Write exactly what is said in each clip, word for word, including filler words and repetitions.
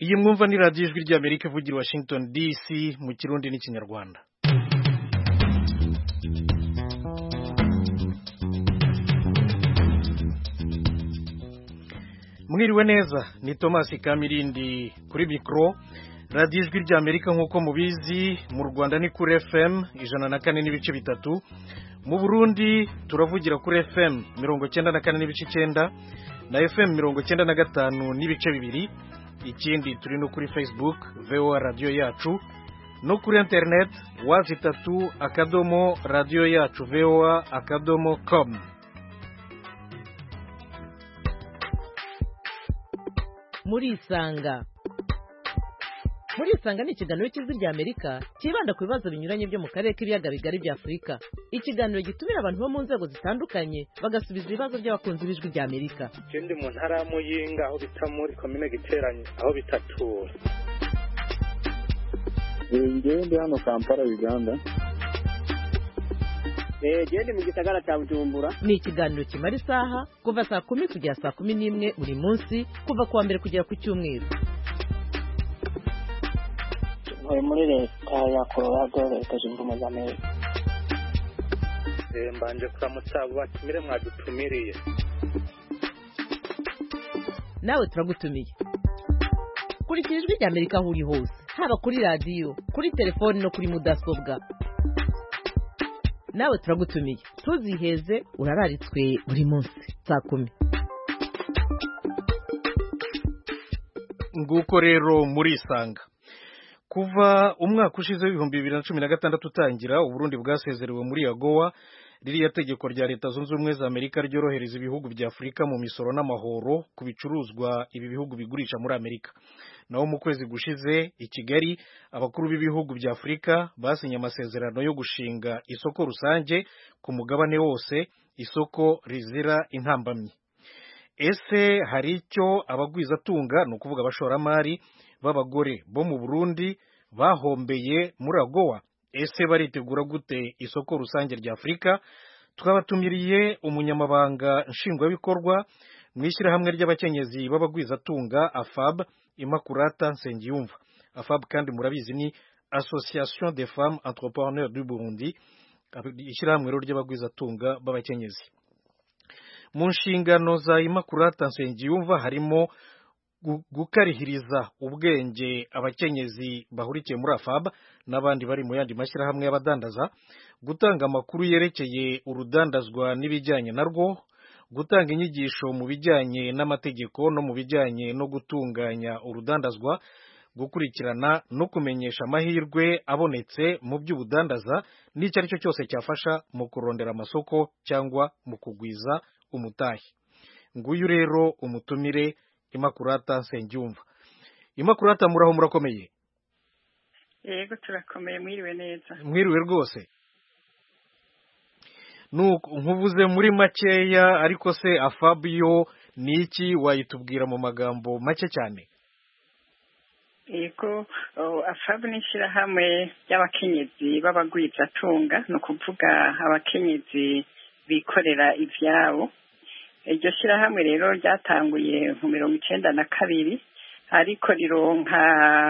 iyi mwumva ni radiyo ijwi ry'Amerika ivugira i Washington D C mu kirundi n'ikinyarwanda. Mwiriwe neza, ni Thomas Kamirindi kuri mikro. Radiyo ijwi ry'Amerika nk'uko mubizi mu Rwanda ni kuri F M ijana na kane n'ibice bitatu, mu Burundi turavugira kuri F M mirongo cyenda na kane n'ibice icyenda na F M mirongo cyenda na gatanu n'ibice bibiri. Ikindi turi no kuri Facebook V O A radio yacu, no kuri internet wazi tatu akadomo radio yacu V O A akadomo com. Muri isanga Muri isanga ni ikiganiro cy'ijwi ry'Amerika kibanda ku bibazo binyuranye byo mu karere k'ibiyaga bigari bya Afurika. Ikiganiro gitumira abantu bo mu nzego zitandukanye bagasubiza ibibazo by'abakunzi b'ijwi ry'Amerika. Ikindi mu ntara ya Muyinga aho bita muri komine Giteranye aho bitatura. Ngende hano Kampala Uganda. Eh gende mu gisagara cya Bujumbura. Ni ikiganiro kimara isaha kuva saa kumi kugera saa kumi n'imwe buri munsi kuva kuwa mbere kugera ku cyumweru. Muri leta ya Colorado leta zunze ubumwe za Amerika. Eh mbanje kuramutsa batumire mwadutumiriye. Nawe turagutumiye. Kurikira ijwi ry'Amerika aho uri hose, haba kuri radio, kuri telefone no kuri mudasobwa. Nawe turagutumiye. Tuziheze urararitswe buri munsi saa kumi. Nguko rero muri isanga. Kuva umwaka ushize w'ibihumbi bibiri na cumi na gatandatu utangira, Uburundi bwasezerewe muri AGOA, ririya tegeko rya Leta Zunze Ubumwe za Amerika ryorohereza ibihugu bya Afurika mu misoro n'amahoro ku bicuruzwa ibi bihugu bigurisha muri Amerika. Naho mu kwezi gushize i Kigali, abakuru b'ibihugu bya Afurika basinye amasezerano yo gushinga isoko rusange ku mugabane wose, isoko rizira intambamyi. Ese hari icyo abagwizatunga, no kuvuga abashoramari b'abagore bo mu Burundi bahombeye muri AGOA? Ese baritegura gute isoko rusange rya Afurika? Twabatumiriye umunyamabanga nshingwabikorwa mu ishyirahamwe ry'abakenyezi b'abagwizatunga A F A B, Immaculata Nsengiyumva. A F A B kandi murabizi ni Association des Femmes Entrepreneurs du Burundi, ishyirahamwe rero ry'abagwizatunga b'abakenyezi. Mu nshingano za Immaculata Nsengiyumva harimo gukarihiriza ubwenge abakenyezi bahurikiye muri A F A B n'abandi bari mu yandi mashyirahamwe y'abadandaza, gutanga amakuru yerekeye urudandazwa n'ibijyanye narwo, gutanga inyigisho mu bijyanye n'amategeko no mu bijyanye no gutunganya urudandazwa, gukurikirana no kumenyesha amahirwe abonetse mu by'ubudandaza n'icyo ari cyo cyose cyafasha mu kurondera amasoko cyangwa mu kugwiza umutahe. Nguyu rero umutumire Immaculata Nsengiyumva. Immaculata, muraho murakomeye? Yego turakomeye, mwiriwe neza. Mwiriwe rwose. Nuko nkuvuze muri makeya, ariko se A F A B yo ni iki, wayitubwira mu magambo make cyane? Yego, A F A B ni ishyirahamwe ry'abakenyezi b'abagwizatunga, ni ukuvuga abakenyezi bikorera ivyabo. Iryo shyirahamwe rero ryatanguye mu mirongo icyenda na kabiri, ariko rironka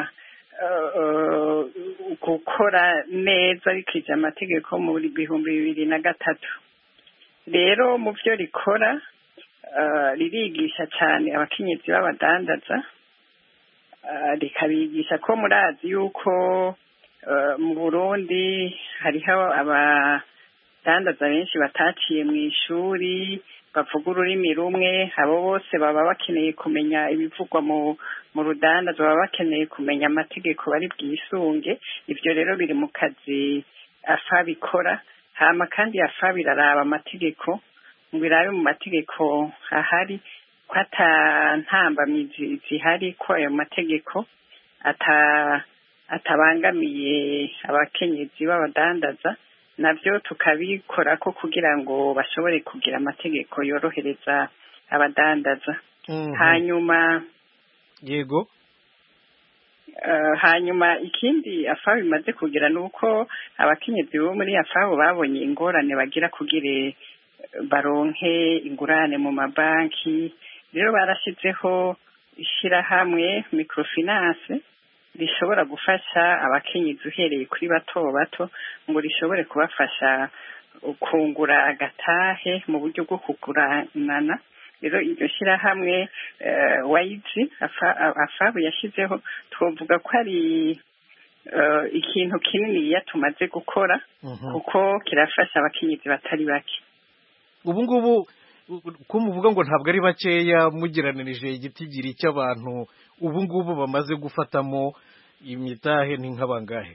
gukora neza rikije amategeko mu bihumbi bibiri na gatatu. Rero mu byo rikora ririgisha cyane abakenyezi b'abadandaza, rikabigisha ko murazi yuko mu Burundi hariho abadandaza benshi bataciye mu ishuri, bavuga ururimi rumwe. Abo bose baba bakeneye kumenya ibivugwa mu mu rudandazo, baba bakeneye kumenya amategeko bari bwisunge. Ibyo rero biri mu kazi A F A B ikora. Hama kandi A F A B iraraba amategeko, ngo irabe mu mategeko ahari ko ata ntambamizi zihari, ko ayo mategeko ata atabangamiye abakenyezi b'abadandaza. Navyo tukabikora ko kugira ngo bashobore kugira amategeko yorohereza abadandaza. Mm-hmm. Hanyuma yego uh, hanyuma ikindi A F A B imaze kugira nuko abakenyezi bo muri A F A B babonye ingorane bagira kugira baronke ingurane mu mabanki. Rero barashizeho ishyirahamwe microfinance rishobora gufasha abakenyezi uhereye kuri bato bato ngo rishobore kubafasha kungura agatahe mu buryo bwo kuguranana. Rero iryo shyirahamwe wayizi afabu yashyizeho twavuga ko ari ikintu kinini tumaze gukora kuko kirafasha abakenyezi batari bake. Ubu ngubu ko muvuga ngo ntabwo ari bakeya mugeranirije igitigiri cy'abantu ubu ngubu bamaze gufatamo imitahe ni nk'abangahe?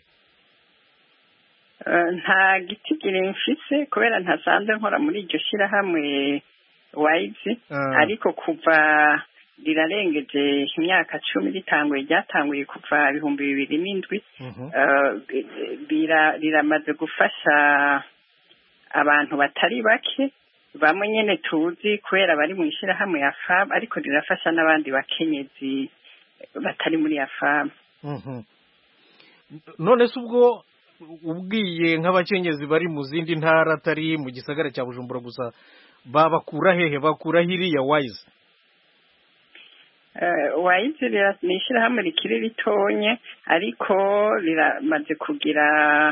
Nta gitigiri mfise kubera ntasanzwe nkora muri iryo shyirahamwe wayizi, ariko kuva rirarengeje imyaka cumi ritanguye ryatanguye kuva ibihumbi bibiri n'indwi riramaze gufasha abantu batari bake bamwe nyene tuzi kubera bari mu ishyirahamwe ya fab, ariko rirafasha n'abandi bakenyezi batari muri ya fab. None se ubwo ubwiye nk'abakenyezi bari mu zindi ntara atari mu gisagara cya Bujumbura gusa babakura hehe? Bakura hiriya wayizi? wayizi ni ishyirahamwe rikiri ritonye ariko riramaze kugira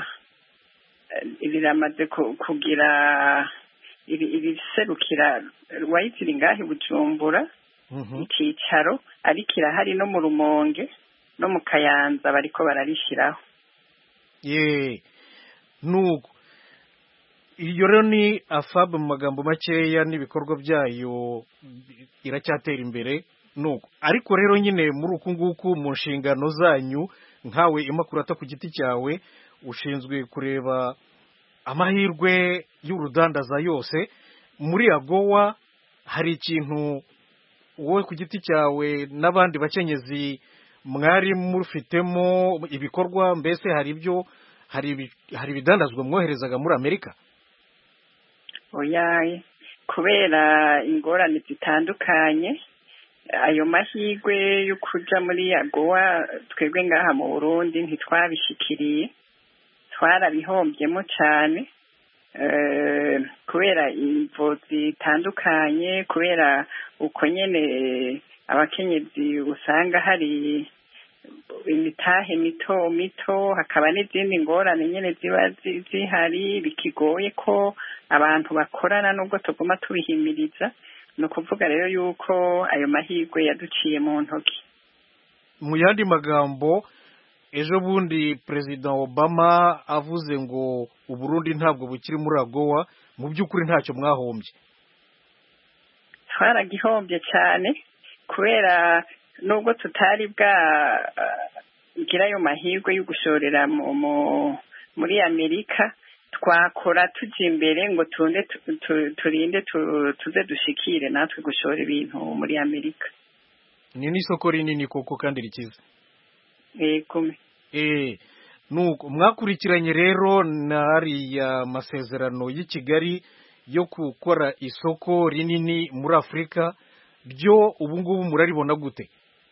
riramaze kugira iriserukira wayizi ringahe Bujumbura icyicaro, ariko irahari no mu Rumonge no mu Kayanza bariko bararishiraho. Ye nuko iyo rero ni afab mu magambo makeya n'ibikorwa byayo iracyatera imbere nuko. Ariko rero nyine muri uku nguku mu nshingano zanyu nkawe Immaculata ku giti cyawe ushinzwe kureba amahirwe y'urudandaza yose muri AGOA, hari ikintu wowe ku giti cyawe n'abandi bakenyezi mwari mufitemo ibikorwa, mbese hari ibyo hari hari ibidandazwa mwoherezaga muri Amerika? Oya, kubera ingorane zitandukanye ayo mahirwe yo kuja muri AGOA twebwe ngaha mu Burundi ntitwabishikiriye, twarabihombyemo cyane kubera imvo zitandukanye, kubera uko nyene abakenyezi usanga hari imitahe mito mito, hakaba n'izindi ngorane nyene ziba zihari bikigoye ko abantu bakorana nubwo tuguma tubihimiriza. Ni ukuvuga rero yuko ayo mahirwe yaduciye mu ntoki. Mu yandi magambo, ejo bundi Perezida Obama avuze ngo Uburundi ntabwo bukiri muri AGOA, mu by'ukuri ntacyo mwahombye? Twaragihombye cyane kubera nubwo tutari bwa gira ayo mahirwe yo gushorera muri Amerika, twakora tujya imbere ngo tunde turinde tuze dushikire natwe gushora ibintu muri Amerika. Ni n'isoko rinini koko kandi rikize. Yego. Eh, nuko mwakurikiranye rero nariya masezerano y'i Kigali yo gukora isoko rinini muri Afrika, byo ubu ngubu muraribona gute?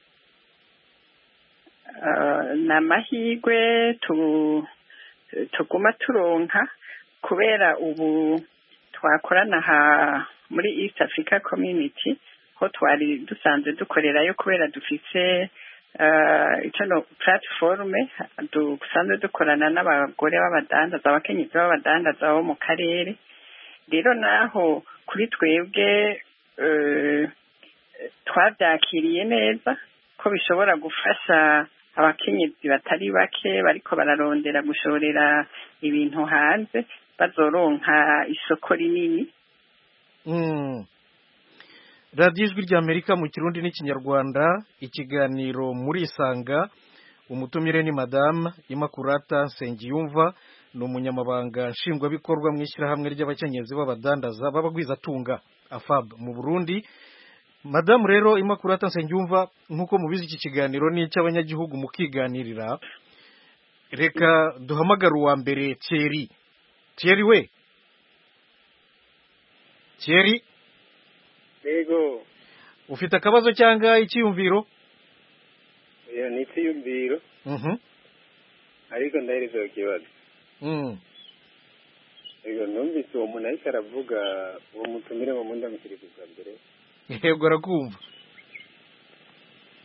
Uh, na mahirwe tu tuguma turonka kubera ubu twakorana ha muri East Africa Community ho twari dusanzwe dukorerayo, kubera dufise uh, icyo platforme dusanzwe dukorana n'abagore b'abadandaza, abakenyezi b'abadandaza bo mu karere. Rero naho kuri twebwe uh, twabyakiriye neza ko bishobora gufasha abakenyezi batari bake bariko bararondera gushorera ibintu hanze bazoronka isoko rinini. Mm. Radio Ijwi ry'Amerika mu Kirundi n'Ikinyarwanda, ikiganiro muri Isanga. Umutumire ni Madame Immaculata Nsengiyumva, ni umunyamabanga nshingwabikorwa mu ishyirahamwe ry'abakenyezi b'abadandaza b'abagwizatunga afab mu Burundi. Madamu rero Immaculata Nsengiyumva, nkuko mubizi iki kiganiro ni cy'abanyagihugu mukiganirira, reka duhamagara uwa mbere Thierry. Thierry we? Thierry? Yego. Ufite akabazo cyangwa icyiyumviro? Ya ni icyiyumviro. Mhm. Ariko ndahereza ikibazo. Mhm. Yego, numvise uwo muntu ariko aravuga uwo mutumire mu munda mukiri bwa mbere. Yego arakumva.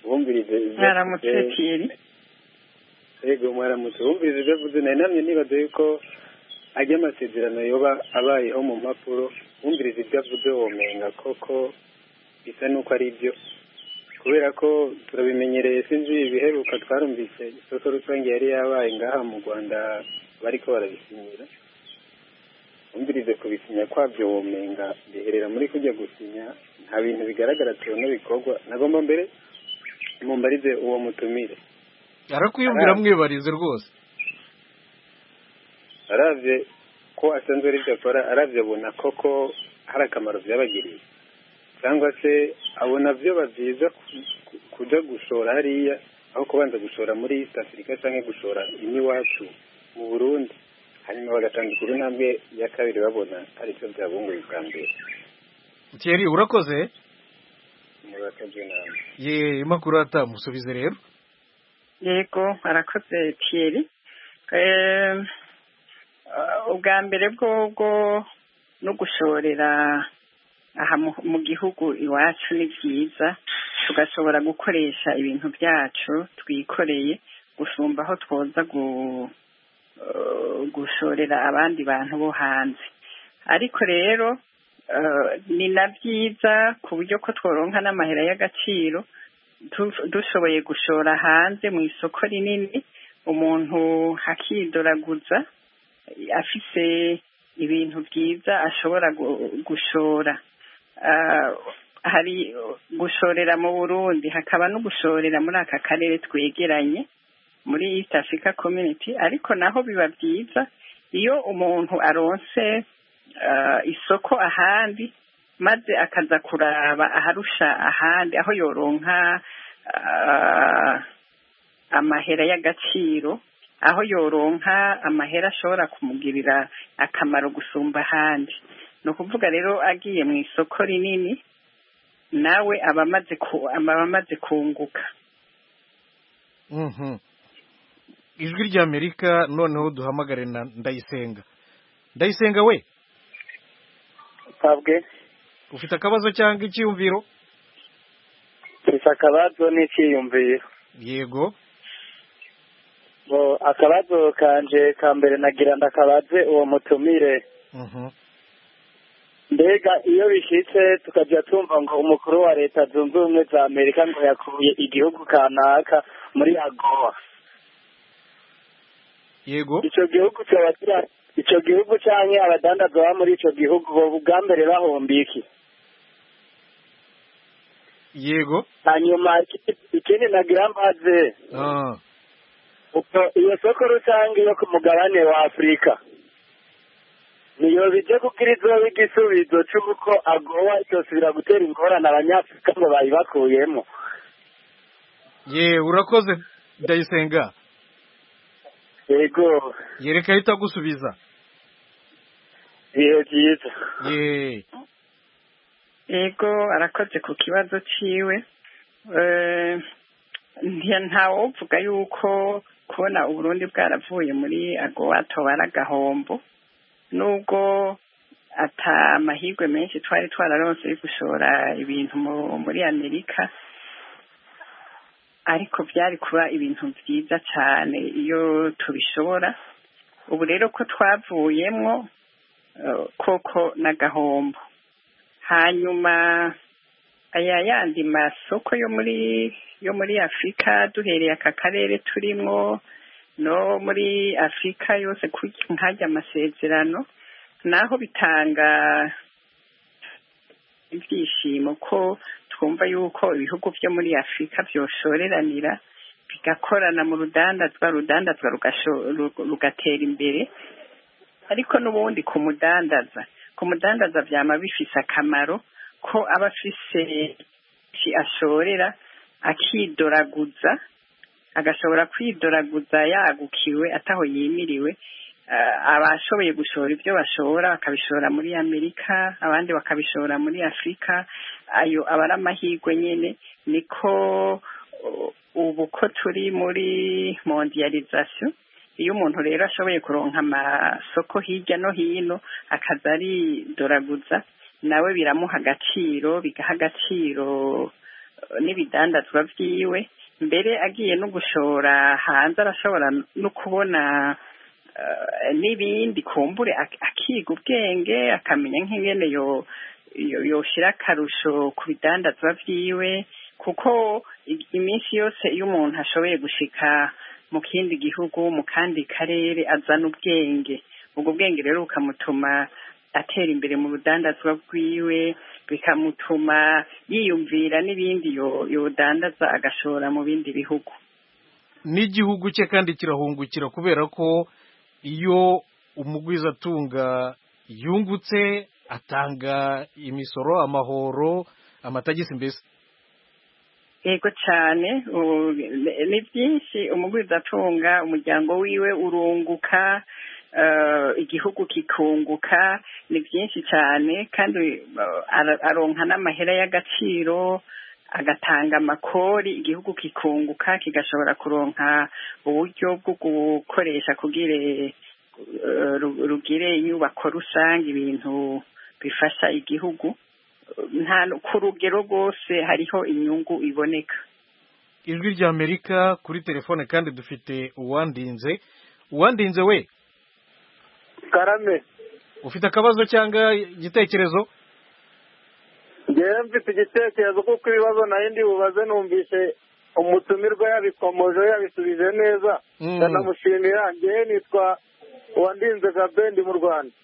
wumvise mwaramutse Thierry. Yego mwaramutse wumvise ibyo avuze nari namye nibaza yuko ajya amasezerano yoba abayeho mu mpapuro wumviriza ibyo avuze womenga koko bisa n'uko ari byo kubera ko turabimenyereye sinzi ibiheruka twarumvise isoko rusange yari yabaye ngaha mu Rwanda bariko barabisinyira wumvirize kubisinya kwabyo womenga biherera muri kujya gusinya nta bintu bigaragara tubona bikorwa nagomba mbere mumbarize uwo mutumire arakwiyumvira mwibarize rwose aravye ko asanzwe ari byo akora aravye abona koko hari akamaro byabagiriye cyangwa se abona byo bavyiza kuja gushora hariya aho kubanza gushora muri East Africa canke gushora iniwacu mu Burundi hanyuma bagatandukira intambwe ya kabiri babona ari cyo byabunguye bwa mbere. Thierry urakoze murakoze namwe ye makuru atamusubize rero. Yego arakoze Thierry. Eh ubwa mbere bwo no gushorera aha mu gihugu iwacu ni byiza tugashobora gukoresha ibintu byacu twikoreye gusumba aho twoza gushorera abandi bantu bo hanze ariko rero ni na byiza ku buryo ko tworonka n'amahera y'agaciro dushoboye gushora hanze mu isoko rinini umuntu hakidoraguza afise ibintu byiza ashobora gushora hari gushorera mu Burundi hakaba no gushorera muri aka karere twegeranye muri East Africa Community ariko naho biba byiza iyo umuntu aronse isoko ahandi maze akaza kuraba aharusha ahandi aho yoronka amahera y'agaciro aho yoronka amahera ashobora kumugirira akamaro gusumba ahandi no kuvuga rero agiye mu isoko rinini nawe abamaze ku abamaze kunguka. Mhm. Ijwi rya Amerika noneho duhamagare na Ndayisenga. Ndayisenga we? Tabwe. Ufite akabazo cyangwa icyumviro? Ufite akabazo n'icyumviro. Yego. Bo akabazo kanje kambere nagira ndakabaze uwo mutumire. Mhm. Mbega iyo bishitse tukajya tumva ngo umukuru wa leta zunze ubumwe za Amerika ngo yakuye igihugu kanaka muri AGOA. Yego. Ico gihugu cyabatira ico gihugu cyanye abadandaza ba muri ico gihugu bo bugambere bahombiki. Yego. Hanyuma ikindi nagira mbaze. Ah. Uko iyo soko rusange yo ku mugabane wa Afrika niyo bije kugira izo igisubizo cy'uko AGOA itosubira gutera ingorane abanyafrika ngo bayibakuyemo. Ye urakoze Ndayisenga. Yego. Yereka hita gusubiza. Ye byiza. Ye. Yego arakoze ku kibazo ciwe. Eh ntawo uvuga yuko kubona Uburundi bwaravuye muri AGOA tobara gahombo nubwo ata mahirwe menshi twari twararonse yo gushora ibintu muri Amerika ariko byari kuba ibintu byiza cyane iyo tubishobora ubu rero ko twavuyemwo koko na gahombo hanyuma aya yandi masoko yo muri yo muri Afrika duhereye aka karere turimwo no muri Afrika yose nkajya amasezerano naho bitanga ibyishimo ko twumva yuko ibihugu byo muri Afrika byoshoreranira bigakorana mu rudandazwa rudandazwa rugatera imbere ariko n'ubundi ku mudandaza ku mudandaza byama bifise akamaro ko aba afise ashorera akidoraguza agashobora kwidoraguza yagukiwe ataho yimiriwe abashoboye gushora ibyo bashora bakabishora muri Amerika abandi bakabishora muri Afrika ayo abara amahirwe nyene niko ubu ko turi muri mondialisation iyo umuntu rero ashoboye kuronka amasoko hirya no hino akaza ari doraguza nawe biramuha agaciro bigaha agaciro n'ibidandazwa byiwe mbere agiye no gushora hanze arashobora no kubona n'ibindi kumbure akiga ubwenge akamenya nk'ingene yo yoshira akarusho ku bidandazwa vyiwe kuko iminsi yose iyo umuntu ashoboye gushika mu kindi gihugu mu kandi karere azana ubwenge ubwo bwenge rero bukamutuma atera imbere mu rudandazwa rwiwe bikamutuma yiyumvira n'ibindi yodandaza agashora mu bindi bihugu n'igihugu cye kandi kirahungukira kubera ko iyo umugwizatunga yungutse atanga imisoro amahoro amatagisi mbese yego cyane ni byinshi umugwizatunga umuryango wiwe urunguka igihugu kikunguka ni byinshi cyane kandi aronka n'amahera y'agaciro agatanga amakori igihugu kikunguka kigashobora kuronka uburyo bwo gukoresha kugira rugire inyubako rusange ibintu bifasha igihugu nta ku rugero rwose hariho inyungu iboneka. Ijwi rya Amerika kuri telefone kandi dufite uwandinze uwandinze we karame ufite akabazo cyangwa igitekerezo? ngewe mfite igitekerezo kuko ibibazo nayo ndi bubaze numvise umutumirwa yabikomoje yabisubije neza ndanamushimira ngewe nitwa uwandinze Gabendi mu Rwanda.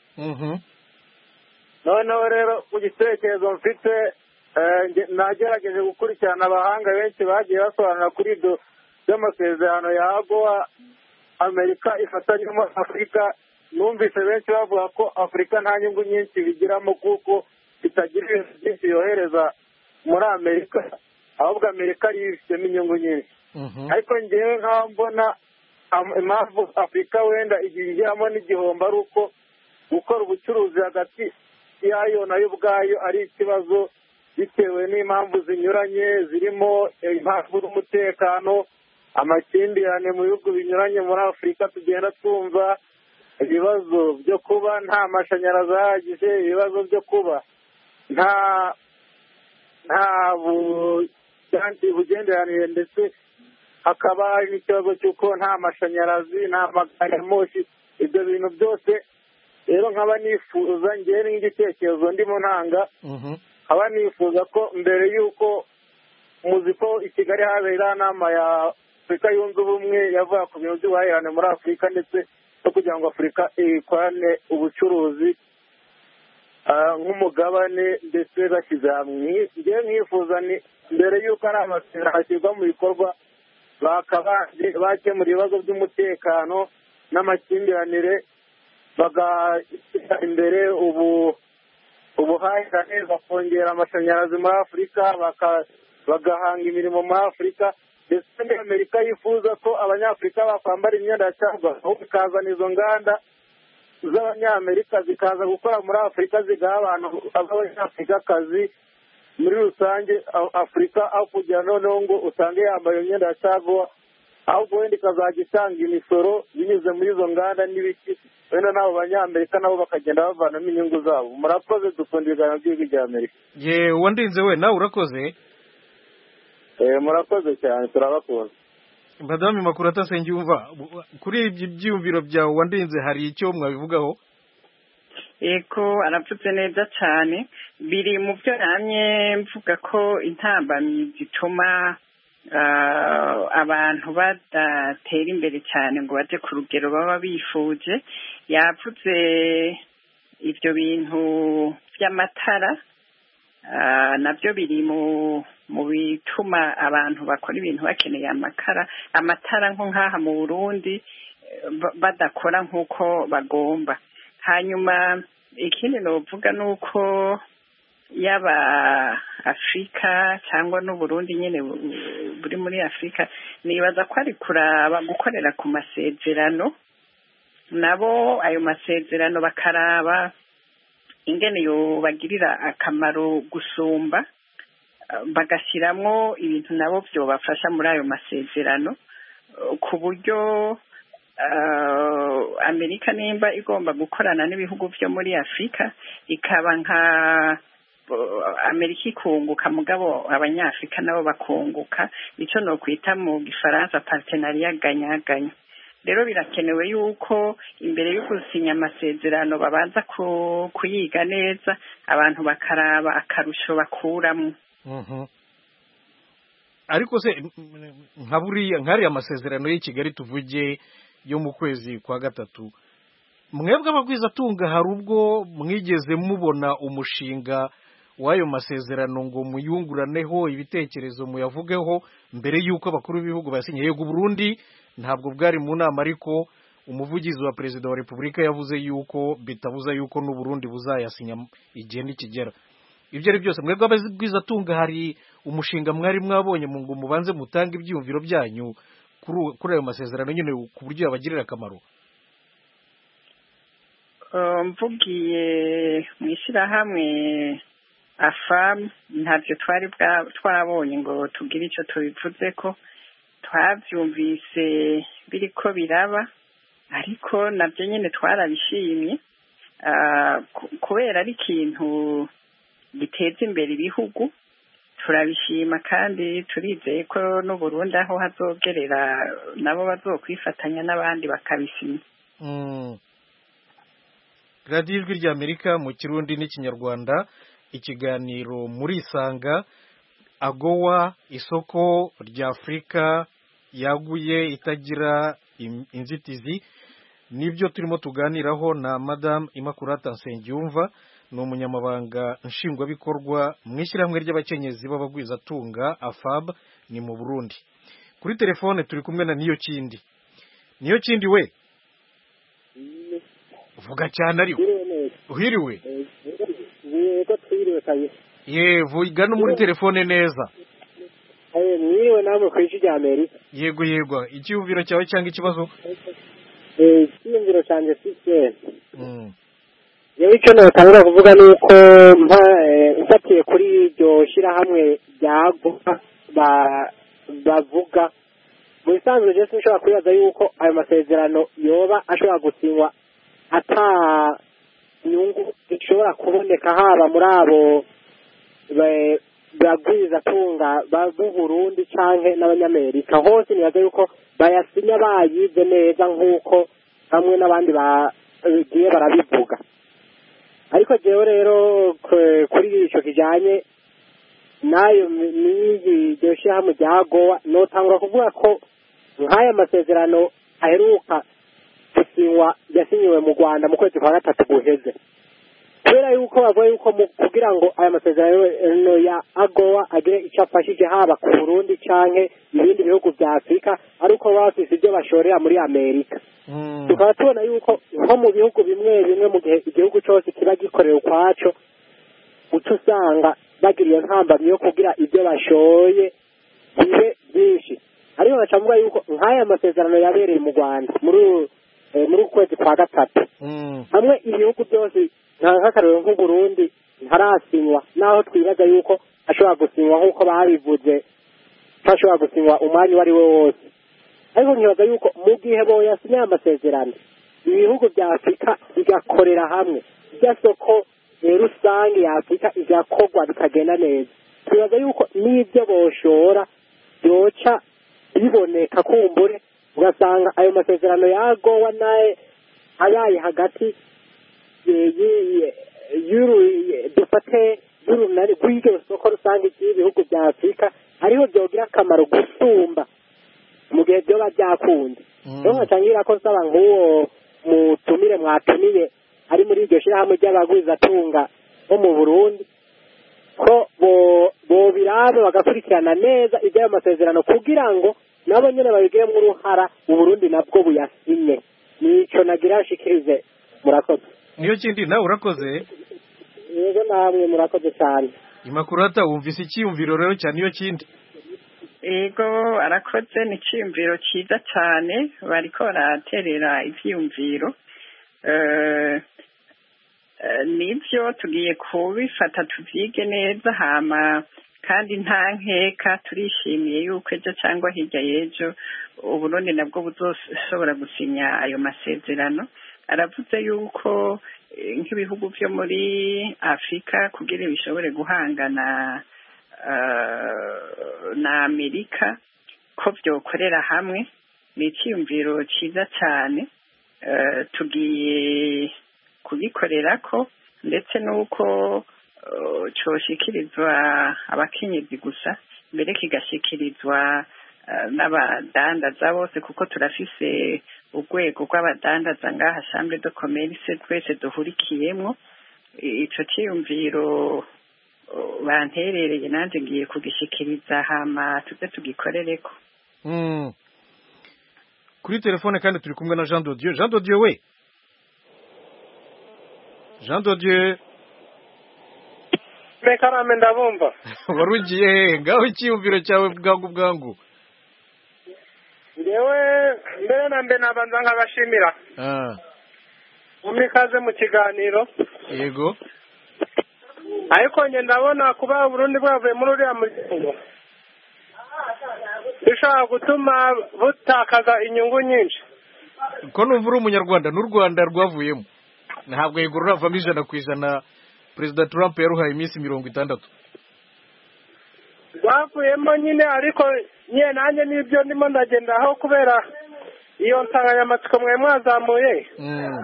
noneho rero mu gitekerezo mfite nagerageje gukurikirana abahanga benshi bagiye basobanura kuri ibyo by'amasezerano ya AGOA Amerika ifatanyemo Afurika numvise benshi bavuga ko Afurika nta nyungu nyinshi bigiramo kuko itagira ibintu byinshi yohereza muri Amerika ahubwo Amerika ariyo ifitemo inyungu nyinshi ariko ngewe nk'aho mbona impamvu Afurika wenda igiramo n'igihombo ari uko gukora ubucuruzi hagati yayo nayo ubwayo ari ikibazo bitewe n'impamvu zinyuranye zirimo impamvu z'umutekano amakimbirane mu bihugu binyuranye muri Afurika tugenda twumva ibibazo byo kuba nta mashanyarazi ahagije ibibazo byo kuba nta nta bugenderanire ndetse hakaba hari n'ikibazo cy'uko nta mashanyarazi nta magare ya moshi ibyo bintu byose rero nkaba nifuza ngewe n'igitekerezo ndimo ntanga nkaba nifuza ko mbere y'uko muzi ko i Kigali habera inama ya Afurika yunze ubumwe yavuga ku bintu by'ubuhahirane muri Afurika ndetse no kugira ngo Afurika ikorane ubucuruzi nk'umugabane ndetse bashyize hamwe ngewe mwifuza ni mbere y'uko ari amasezerano ashyirwa mu bikorwa bakemura ibibazo by'umutekano n'amakimbirane bagashyira imbere ubu ubuhahirane bakongera amashanyarazi muri Afurika bagahanga imirimo muri Afurika ndetse n'Amerika yifuza ko abanyafurika bakwambara imyenda ya caguwa aho bikazana izo nganda z'abanyamerika zikaza gukora muri Afurika zigaha abantu b'abanyafurikakazi muri rusange Afurika aho kugira noneho ngo usange yambaye imyenda ya caguwa ahubwo wenda ikazajya itanga imisoro binyuze muri izo nganda n'ibiki wenda n'abo banyamerika nabo bakagenda bavanamo inyungu zabo. Murakoze dukunda ibiganiro by'igihugu bya Amerika. Ye wandinze we nawe urakoze. Eh murakoze cyane turabakunda. Madame Makurata Nsengiyumva kuri ibyo byiyumviro byawe wandinze hari icyo mwabivugaho? Eko aravuze neza cyane biri mu byo namye mvuga ko intambamyi zituma abantu badatera imbere cyane ngo baje ku rugero baba bifuje yavuze ibyo bintu by'amatara nabyo biri mu mu bituma abantu bakora ibintu bakeneye amakara amatara nko nk'aha mu Burundi badakora nk'uko bagomba. Hanyuma ikindi novuga nuko yaba Afrika cyangwa n'u Burundi nyene buri muri Afrika nibaza ko ari kuraba gukorera ku masezerano nabo ayo masezerano bakaraba ingene yo bagirira akamaro gusumba bagashiramwo ibintu nabo byo bafasha muri ayo masezerano ku buryo Amerika nimba igomba gukorana n'ibihugu byo muri Afrika ikaba nka Amerika ikunguka mugabo abanyafrika nabo bakunguka, ico no kwita mu gifaransa partenariat gagnant-gagnant. Rero birakenewe yuko imbere yo gusinya amasezerano babanza kuyiga neza, abantu bakaraba akarusho bakuramo. Mhm. Ariko se nka buriya nkari amasezerano y'i Kigali tuvuge yo mu kwezi kwa gatatu, mwebwe abagwizatunga hari ubwo mwigeze mubona umushinga w'ayo masezerano ngo muyunguraneho ibitekerezo muyavugeho mbere y'uko abakuru b'ibihugu basinye? Yego Burundi ntabwo bwari mu nama, ariko umuvugizi wa perezida wa repubulika yavuze yuko bitabuza yuko n'u Burundi buzayasinya igihe nikigera. Ibyo ari byose mwebwe abagwizatunga hari umushinga mwari mwabonye mu ngo mubanze mutange ibyiyumviro byanyu kuri ayo masezerano nyine ku buryo yabagirira akamaro? Mvugiye mu ishyirahamwe afamu ntabyo twari twabonye ngo tugire icyo tubivuze ko, twabyumvise biriko biraba, ariko nabyo nyine twarabishimye kubera ari ikintu giteza imbere ibihugu, turabishima kandi turizeye ko n'u Burundi aho hazogerera nabo bazokwifatanya n'abandi bakabisinya. radiyo ijwi ry'Amerika mu Kirundi n'Ikinyarwanda, ikiganiro muri Isanga. AGOA, isoko ry'Afrika yaguye itagira inzitizi, nibyo turimo tuganiraho na Madame Immaculata Nsengiyumva, ni umunyamabanga nshingwabikorwa mu ishyirahamwe ry'abakenyezi b'abagwizatunga AFAB, ni mu Burundi. Kuri telefone turi kumwe na Niyo Kindi. Niyo Kindi we, vuga cyane ariko uhiriwe. Yego twiriwe kaye. Ye vuga no muri telefone neza. Eh mwiriwe namwe kw'ijwi rya Amerika. Yego yego, icyumviro cyawe cyangwa ikibazo? Eh icyumviro cyanje sise. Mm. Yewe icyo natangura kuvuga nuko mpa nsatiye kuri iryo shirahamwe ryaguha ba bavuga mu bisanzwe je sinshobora kwibaza yuko ayo masezerano yoba ashobora gusinywa ata nyungu ishobora kuboneka haba muri abo bagwiza tunga b'u Burundi canke n'abanyamerika. Hose nibaza yuko bayasinya bayize neza nk'uko hamwe n'abandi bagiye barabivuga. Ariko jewe rero kuri ico kijanye nayo niyi doshe hamwe ryagowa notangura kuvuga ko nk'aya masezerano aheruka gusinywa yasinyiwe mu Rwanda mu kwezi kwa gatatu guheze, kubera yuko bavuga yuko kugira ngo aya masezerano ya AGOA agire icyo afashije haba ku Burundi canke ibindi bihugu vya Afrika, ariko bafise ibyo bashorera muri Amerika. Tukaba tubona yuko nko mu bihugu bimwe bimwe mu gihe igihugu cyose kiba gikorera ukwaco, uca usanga bagira iyo ntambamyi yo kugira ibyo bashoye bibe byinshi. Ariko bacavuga yuko nk'aya masezerano yabereye mu Rwanda muri muri ukwezi kwa gatatu, hamwe ibihugu byose nk'akarero nk'u Burundi ntarasinywa, naho twibaza yuko ashobora gusinywa nk'uko babivuze, ashobora gusinywa umwanya uwo ari we wose. Ariko nkibaza yuko mu gihe boyasinya amasezerano ibihugu bya Afrika bigakorera hamwe, irya soko rusange ya Afrika igakorwa bikagenda neza, twibaza yuko n'ibyo boshora byoca biboneka kumbure, ugasanga ayo masezerano ya AGOA naye ayaye hagati dufate y'urunani rw'iryo soko rusange ry'ibihugu bya Afrika, ariho byogira akamaro gusumba mu gihe byoba byakunze. Rero nkacangira ko nsaba nk'uwo mutumire mwatumiye ari muri iryo shirahamwe ry'abagwizatunga bo mu Burundi ko bo birabe bagakurikirana neza ibyo masezerano kugira ngo nabo nyene babigiremo uruhara u Burundi nabwo buyasinye. Nico nagira shikirize. Murakoze. Niyo Kindi nawe urakoze. Yego namwe murakoze cyane. Immaculata wumvise icyumviro rero cyane Niyo Kindi? Ego arakoze, ni icyumviro cyiza cyane, bariko baraterera ivyumviro. Eh nibyo tugiye kubifata tuvyige neza, hama kandi nta nkeka turishimiye yuko ejo cyangwa hirya y'ejo Uburundi nabwo buzoshobora gusinya ayo masezerano. aravuze yuko nk'ibihugu byo muri afurika kugira bishobore guhangana na amerika ko byokorera hamwe ni icyiyumviro cyiza cyane tugiye kugikorera ko ndetse n'uko cyoshyikirizwa abakenyezi gusa mbere kigashyikirizwa n'abadandaza bose kuko turafise urwego rw'abadandaza ngaha chambre de commerce twese duhurikiyemo ico cyiyumviro banterereye nanjye ngiye kugishikiriza hama tuze tugikorereko. Mm. Kuri telefone kandi turi kumwe na Jean de Dieu. Jean de Dieu we. Jean de Dieu. Mekarame ndabumva. Warugiye ngaho icyumviro cyawe bwangu bwangu. Ndewe mbere na mbere nabanza nkabashimira. Ah. Umikaze mu kiganiro. Yego. Ariko nge ndabona kuba Burundi bwavuye muri uriya muryango bishobora gutuma butakaza inyungu nyinshi. Ko numva uri umunyarwanda n'u Rwanda rwavuyemo ntabwo yego ruravamo ijana ku ijana. Perezida Trump yaruhaye iminsi mirongo itandatu. Rwavuyemo nyine ariko nye nanjye n'ibyo ndimo ndagendaho kubera iyo nsanganyamatsiko mwe mwazamuye. Mm.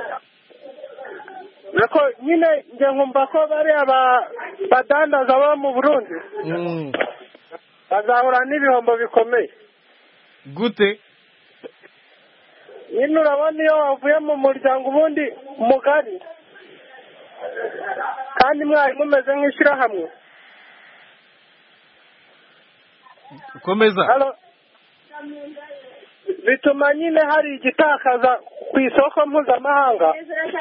Nako nyine nge nkumva ko bari aba badandaza bo mu Burundi. Mm. Bazahura n'ibihombo bikomeye. Gute? Nyine urabona iyo wavuye mu muryango ubundi mugari kandi mwari mumeze nk'ishyirahamwe. Komeza. Halo. Bituma nyine hari igitakaza ku isoko mpuzamahanga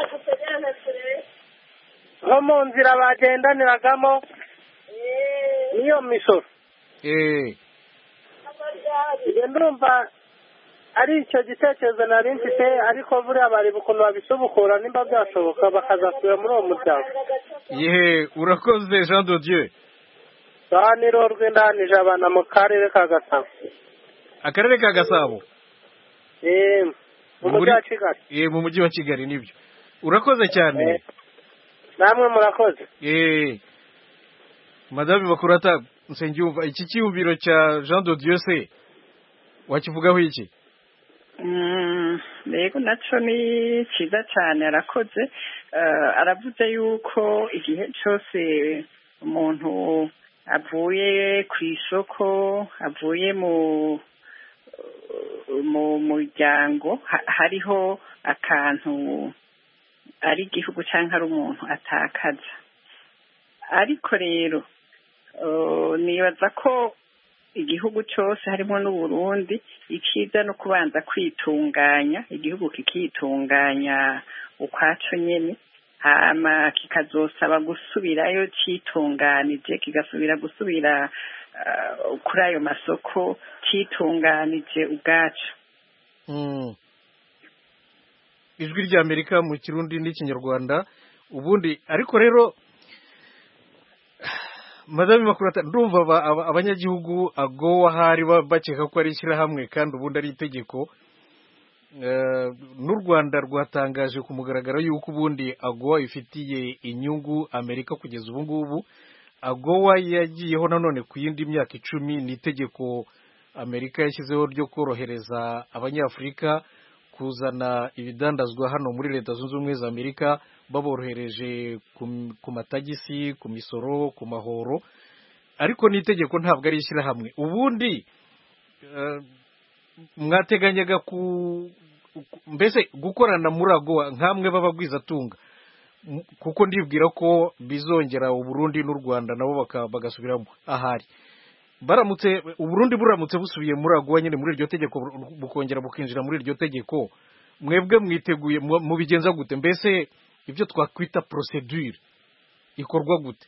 nko mu nzira bagendaniragamo niyo misoro. Eh. Ndumva ari icyo gitekerezo nari mfite ariko buriya bari ukuntu babisubukura nimba byashoboka bakazasubira muri uwo muryango. Yehe urakoze Jean de Dieu. Saniro rw'indanije abana mu karere ka Gasabo. Akarere ka Gasabo. Eh mu mujyi wa Kigali. Eh mu mujyi wa Kigali nibyo. Urakoze cyane. Namwe murakoze. Eh Madame Bakurata Nsengiyumva iki cyubiro cya Jean de Dieu se wakivugaho iki? Mm, Lego naco ni cyiza cyane arakoze. Uh, aravuze yuko igihe cyose umuntu avuye ku isoko avuye mu mu muryango hariho akantu ari igihugu cyangwa ari umuntu atakaza. Ariko rero nibaza ko igihugu cyose harimo n'u Burundi ikiza no kubanza kwitunganya igihugu kikitunganya ukwaco nyene hama kikazosaba gusubirayo citunganije kigasubira gusubira uh, kuri ayo masoko citunganije ubwacu. Mm. Ijwi rya Amerika mu Kirundi n'Ikinyarwanda ubundi ariko rero Madame Makurata ndumva abanyagihugu agowa hari bakeka ko ari ishyirahamwe kandi ubundi ari itegeko. N'u Rwanda rwatangaje ku mugaragaro yuko ubundi agowa ifitiye inyungu Amerika kugeza ubu ngubu. Agowa yagiyeho nanone ku yindi myaka icumi ni itegeko Amerika yashyizeho ryo korohereza abanyafurika kuzana ibidandazwa hano muri Leta Zunze Ubumwe za Amerika baborohereje ku matagisi ku misoro ku mahoro ariko ni itegeko ntabwo ari ishyirahamwe. Ubundi uh, mwateganyaga ku mbese gukorana muri agowa nkamwe babagwizatunga kuko ndibwira ko bizongera u Burundi n'u Rwanda nabo bagasubiramo ahari baramutse u Burundi buramutse busubiye muri agowa nyine muri iryo tegeko bukongera bukinjira muri iryo tegeko mwebwe mwiteguye mubigenza gute mbese ibyo twakwita procedure ikorwa gute?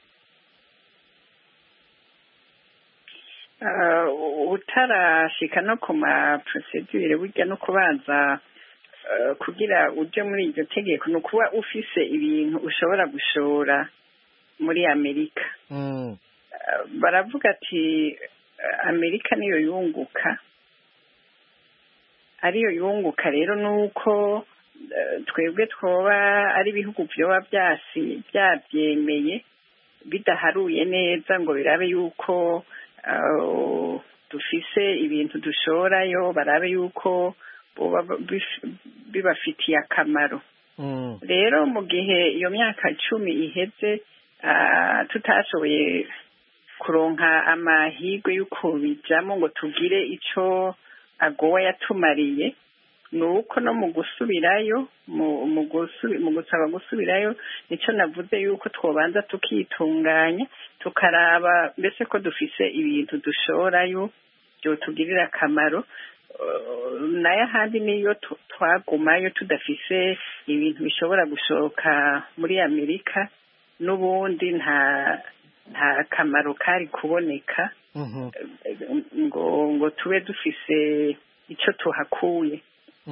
Uh, utarashika no ku ma procedure burya no kubanza uh, kugira uje muri iryo tegeko no kuba ufise ibintu ushobora gushora muri Amerika. Mm. Uh, baravuga ati uh, Amerika niyo yunguka ariyo yunguka rero nuko twebwe twoba ari ibihugu byoba byasi byabyemeye bidaharuye neza ngo birabe yuko dufise ibintu dushorayo barabe yuko bibafitiye akamaro. Rero mu gihe iyo myaka icumi iheze tutashoboye kuronka amahirwe y'uko bijamo ngo tugire icyo agowa yatumariye, ni uko no mu gusubirayo mu gusaba gusubirayo nicyo navuze yuko twobanza tukitunganya tukaraba mbese ko dufise ibintu dushorayo byotugirira akamaro, nayo ahandi niyo twagumayo tudafise ibintu bishobora gushoka muri Amerika n'ubundi nta nta kamaro kari kuboneka ngo ngo tube dufise icyo tuhakuye.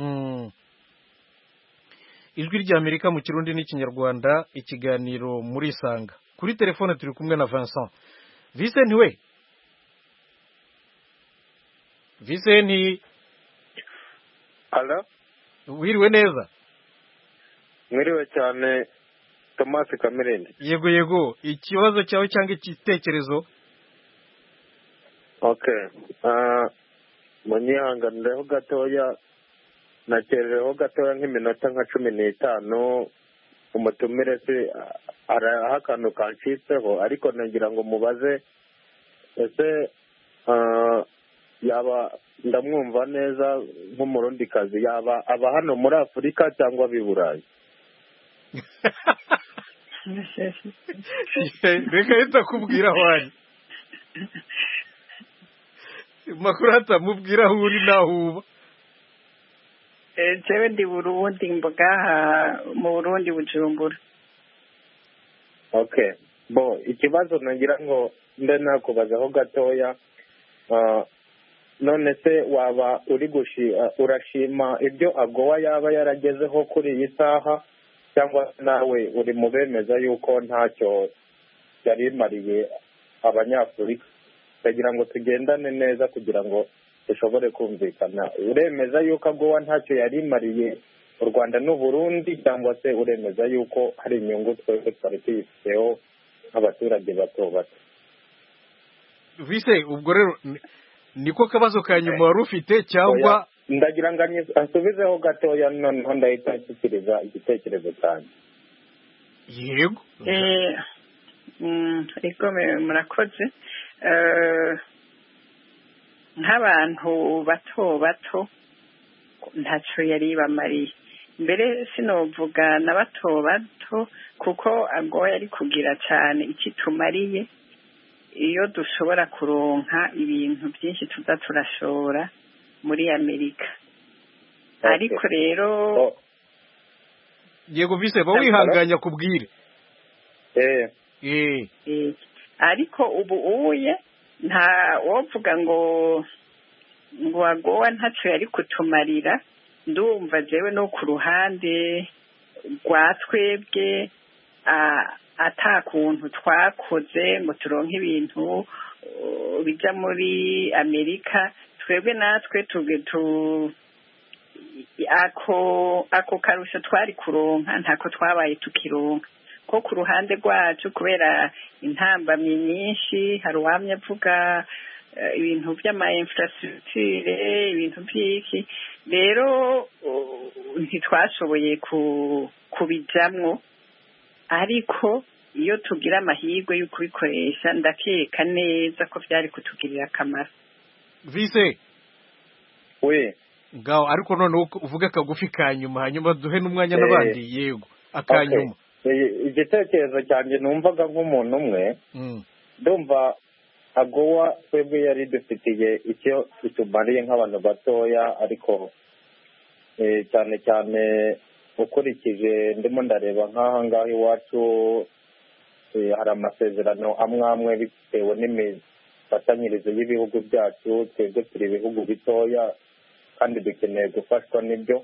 Ijwi rya Amerika mu Kirundi n'Ikinyarwanda, ikiganiro muri Isanga. Kuri telefone turi kumwe na Vincent. Vincent we Vincent Ala wiriwe neza? Mwiriwe cyane Thomas Kamirindi. Yego yego, ikibazo cyawe cyangwa igitekerezo? Okay. Uh, munyihanganireho gatoya, nakerereho gatoya nk'iminota nka cumi n'itanu, umutumire se araha akantu kancitseho, ariko nagira ngo mubaze ese uh, yaba ndamwumva neza nk'umurundikazi, yaba aba hano muri Afurika cyangwa abi Burayi? Reka yita kubwira aho ari. Makuru atamubwira aho uri naho uba. Jewe ndi Burundi, mbogaha mu Burundi Bujumbura. Okay. Bo ikibazo nagira ngo mbe nakubazaho gatoya, uh, none se waba uri gushi uh, urashima ibyo agowa yaba yaragezeho kuri iyi saha, cyangwa nawe uri mu bemeza yuko ntacyo yari imariye Abanyafurika? Kugira ngo tugendane neza kugira ngo dushobore kumvikana, uremeza yuko agowa ntacyo yari imariye u Rwanda n'u Burundi, cyangwa se uremeza yuko hari inyungu twese twari tuyifiteho nk'abaturage bato bato? Vise, ubwo rero niko kabazo ka nyuma wari ufite, cyangwa ndagira ngo asubizeho gatoya noneho ndahita nshyikiriza igitekerezo cyanjye. Yego. Eh, ariko murakoze. Nk'abantu bato bato ntacyo yari bamariye. Mbere sinovuga na bato bato kuko agoya yari kugira cyane ikitumariye iyo dushobora kuronka ibintu byinshi tuza turashora muri Amerika. Ariko rero yego Vise, ba wihanganya kubwire. Eh eh ariko ubu uye nta wovuga ngo ngo agowa ntacyo yari kutumarira. Ndumva jewe no ku ruhande rwa twebwe atakuntu twakoze ngo turonke ibintu bija muri Amerika, twebwe natwe tuge tu ako ako karusho twari kuronka ntako twabaye tukironka. Ko ku ruhande rwacu kubera intambamye nyinshi, hari uwamye avuga ibintu by'ama infrastructure, ibintu by'iki, rero ntitwashoboye kubijamwo. Ariko iyo tugira amahirwe yo kubikoresha, ndakeka neza ko byari kutugirira akamaro. Vise we ngaho, ariko none uvuge akagufi ka nyuma, hanyuma duhe n'umwanya n'abandi. Yego, akanyuma. Igitekerezo cyanjye numvaga nk'umuntu umwe, ndumva agowa twebwe yari dufitiye icyo itumariye nk'abantu batoya, ariko cyane cyane ukurikije ndimo ndareba nk'aha ngaho iwacu hari amasezerano amwe amwe bitewe n'imifatanyirize y'ibihugu byacu. Twebwe turi ibihugu bitoya kandi dukeneye gufashwa n'ibyo.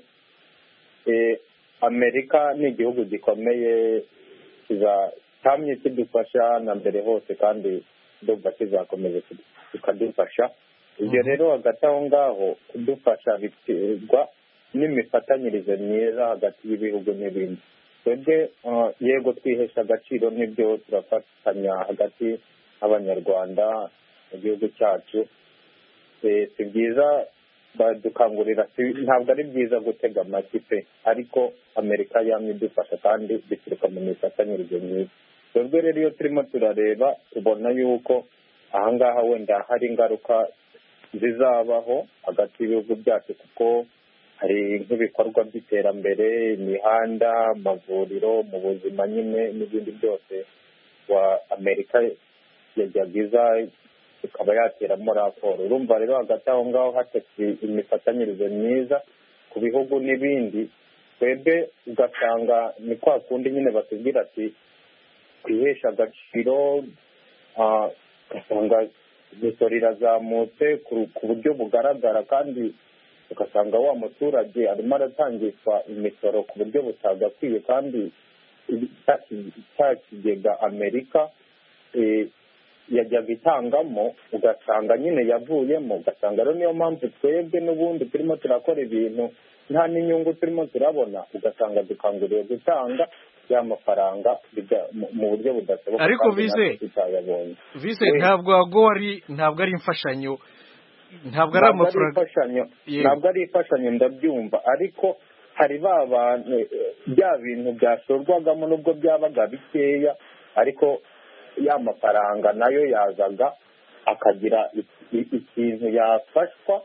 Amerika ni igihugu gikomeye, kizatamye kidufasha na mbere hose, kandi ndumva kizakomeza kikadufasha. Ibyo rero hagati aho ngaho kudufasha biterwa n'imifatanyirize myiza hagati y'ibihugu n'ibindi. Twebwe yego twihesha agaciro n'ibyo turafatanya hagati y'abanyarwanda mu gihugu cyacu. Si byiza badukangurira, ntabwo ari byiza gutega amaki pe, ariko Amerika yamye idufasha kandi bituruka mu mifatanyirize myiza. Twebwe rero iyo turimo turareba tubona yuko ahangaha wenda hari ingaruka zizabaho hagati y'ibihugu byacu, kuko hari nk'ibikorwa by'iterambere, imihanda, amavuriro, mu buzima nyine n'ibindi byose wa Amerika yajyaga iza ikaba yateramo raporo. Urumva rero hagati aho ngaho hatetse imifatanyirize myiza ku bihugu n'ibindi, twebwe ugasanga ni kwa kundi nyine batubwira ati kwihesha agaciro, ugasanga imisoro irazamutse ku buryo bugaragara, kandi ugasanga wa muturage arimo aratangishwa imisoro ku buryo butagakwiye, kandi cya kigega Amerika yajyaga itangamo ugasanga nyine yavuyemo. Ugasanga rero niyo mpamvu twebwe n'ubundi turimo turakora ibintu nta n'inyungu turimo turabona, ugasanga dukanguriye gutanga ya mafaranga mu buryo budashoboka. Ariko vise vise ntabwo ago ari ntabwo ari imfashanyo, ntabwo ari amafaranga, ntabwo ari imfashanyo, ndabyumva, ariko hari ba bantu bya bintu byashorwagamo nubwo byabaga bikeya, ariko ya mafaranga nayo yazaga akagira ikintu yafashwa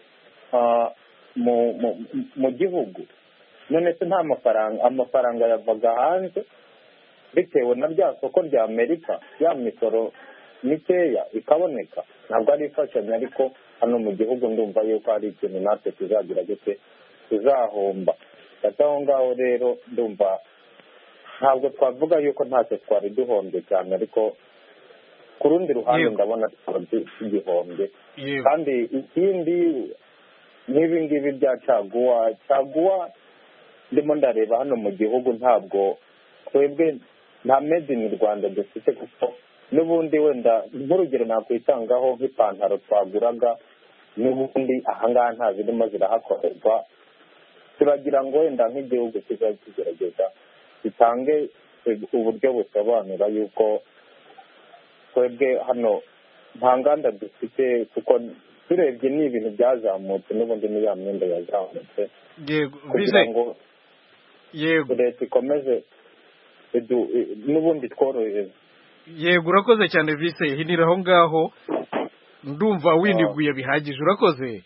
mu gihugu. None se nta mafaranga, amafaranga yavaga hanze bitewe na rya soko rya Amerika, ya misoro mikeya ikaboneka. Ntabwo ari imfashanyo, ariko hano mu gihugu ndumva yuko hari ikintu natwe tuzagira gute tuzahomba. Ati aho ngaho rero ndumva ntabwo twavuga yuko ntacyo twari duhombye cyane, ariko ku rundi ruhande ndabona twari tugihombye. Kandi ikindi nk'ibi ngibi bya caguwa caguwa ndimo ndareba hano mu gihugu, ntabwo twebwe nta made in Rwanda dufite, kuko n'ubundi wenda nk'urugero nakwitangaho nk'ipantaro twaguraga n'ubundi ahangaha nta zirimo zirahakorerwa. Turagira ngo wenda nk'igihugu kiza kigerageza gitange uburyo busobanura yuko twebwe hano nta nganda dufite, kuko turebye ni ibintu byazamutse n'ubundi ni ya myenda yazamutse, kugira ngo yego leta ikomeze n'ubundi tworohereza. Yego urakoze cyane vise, hinira aho ngaho, ndumva winiguye bihagije, urakoze.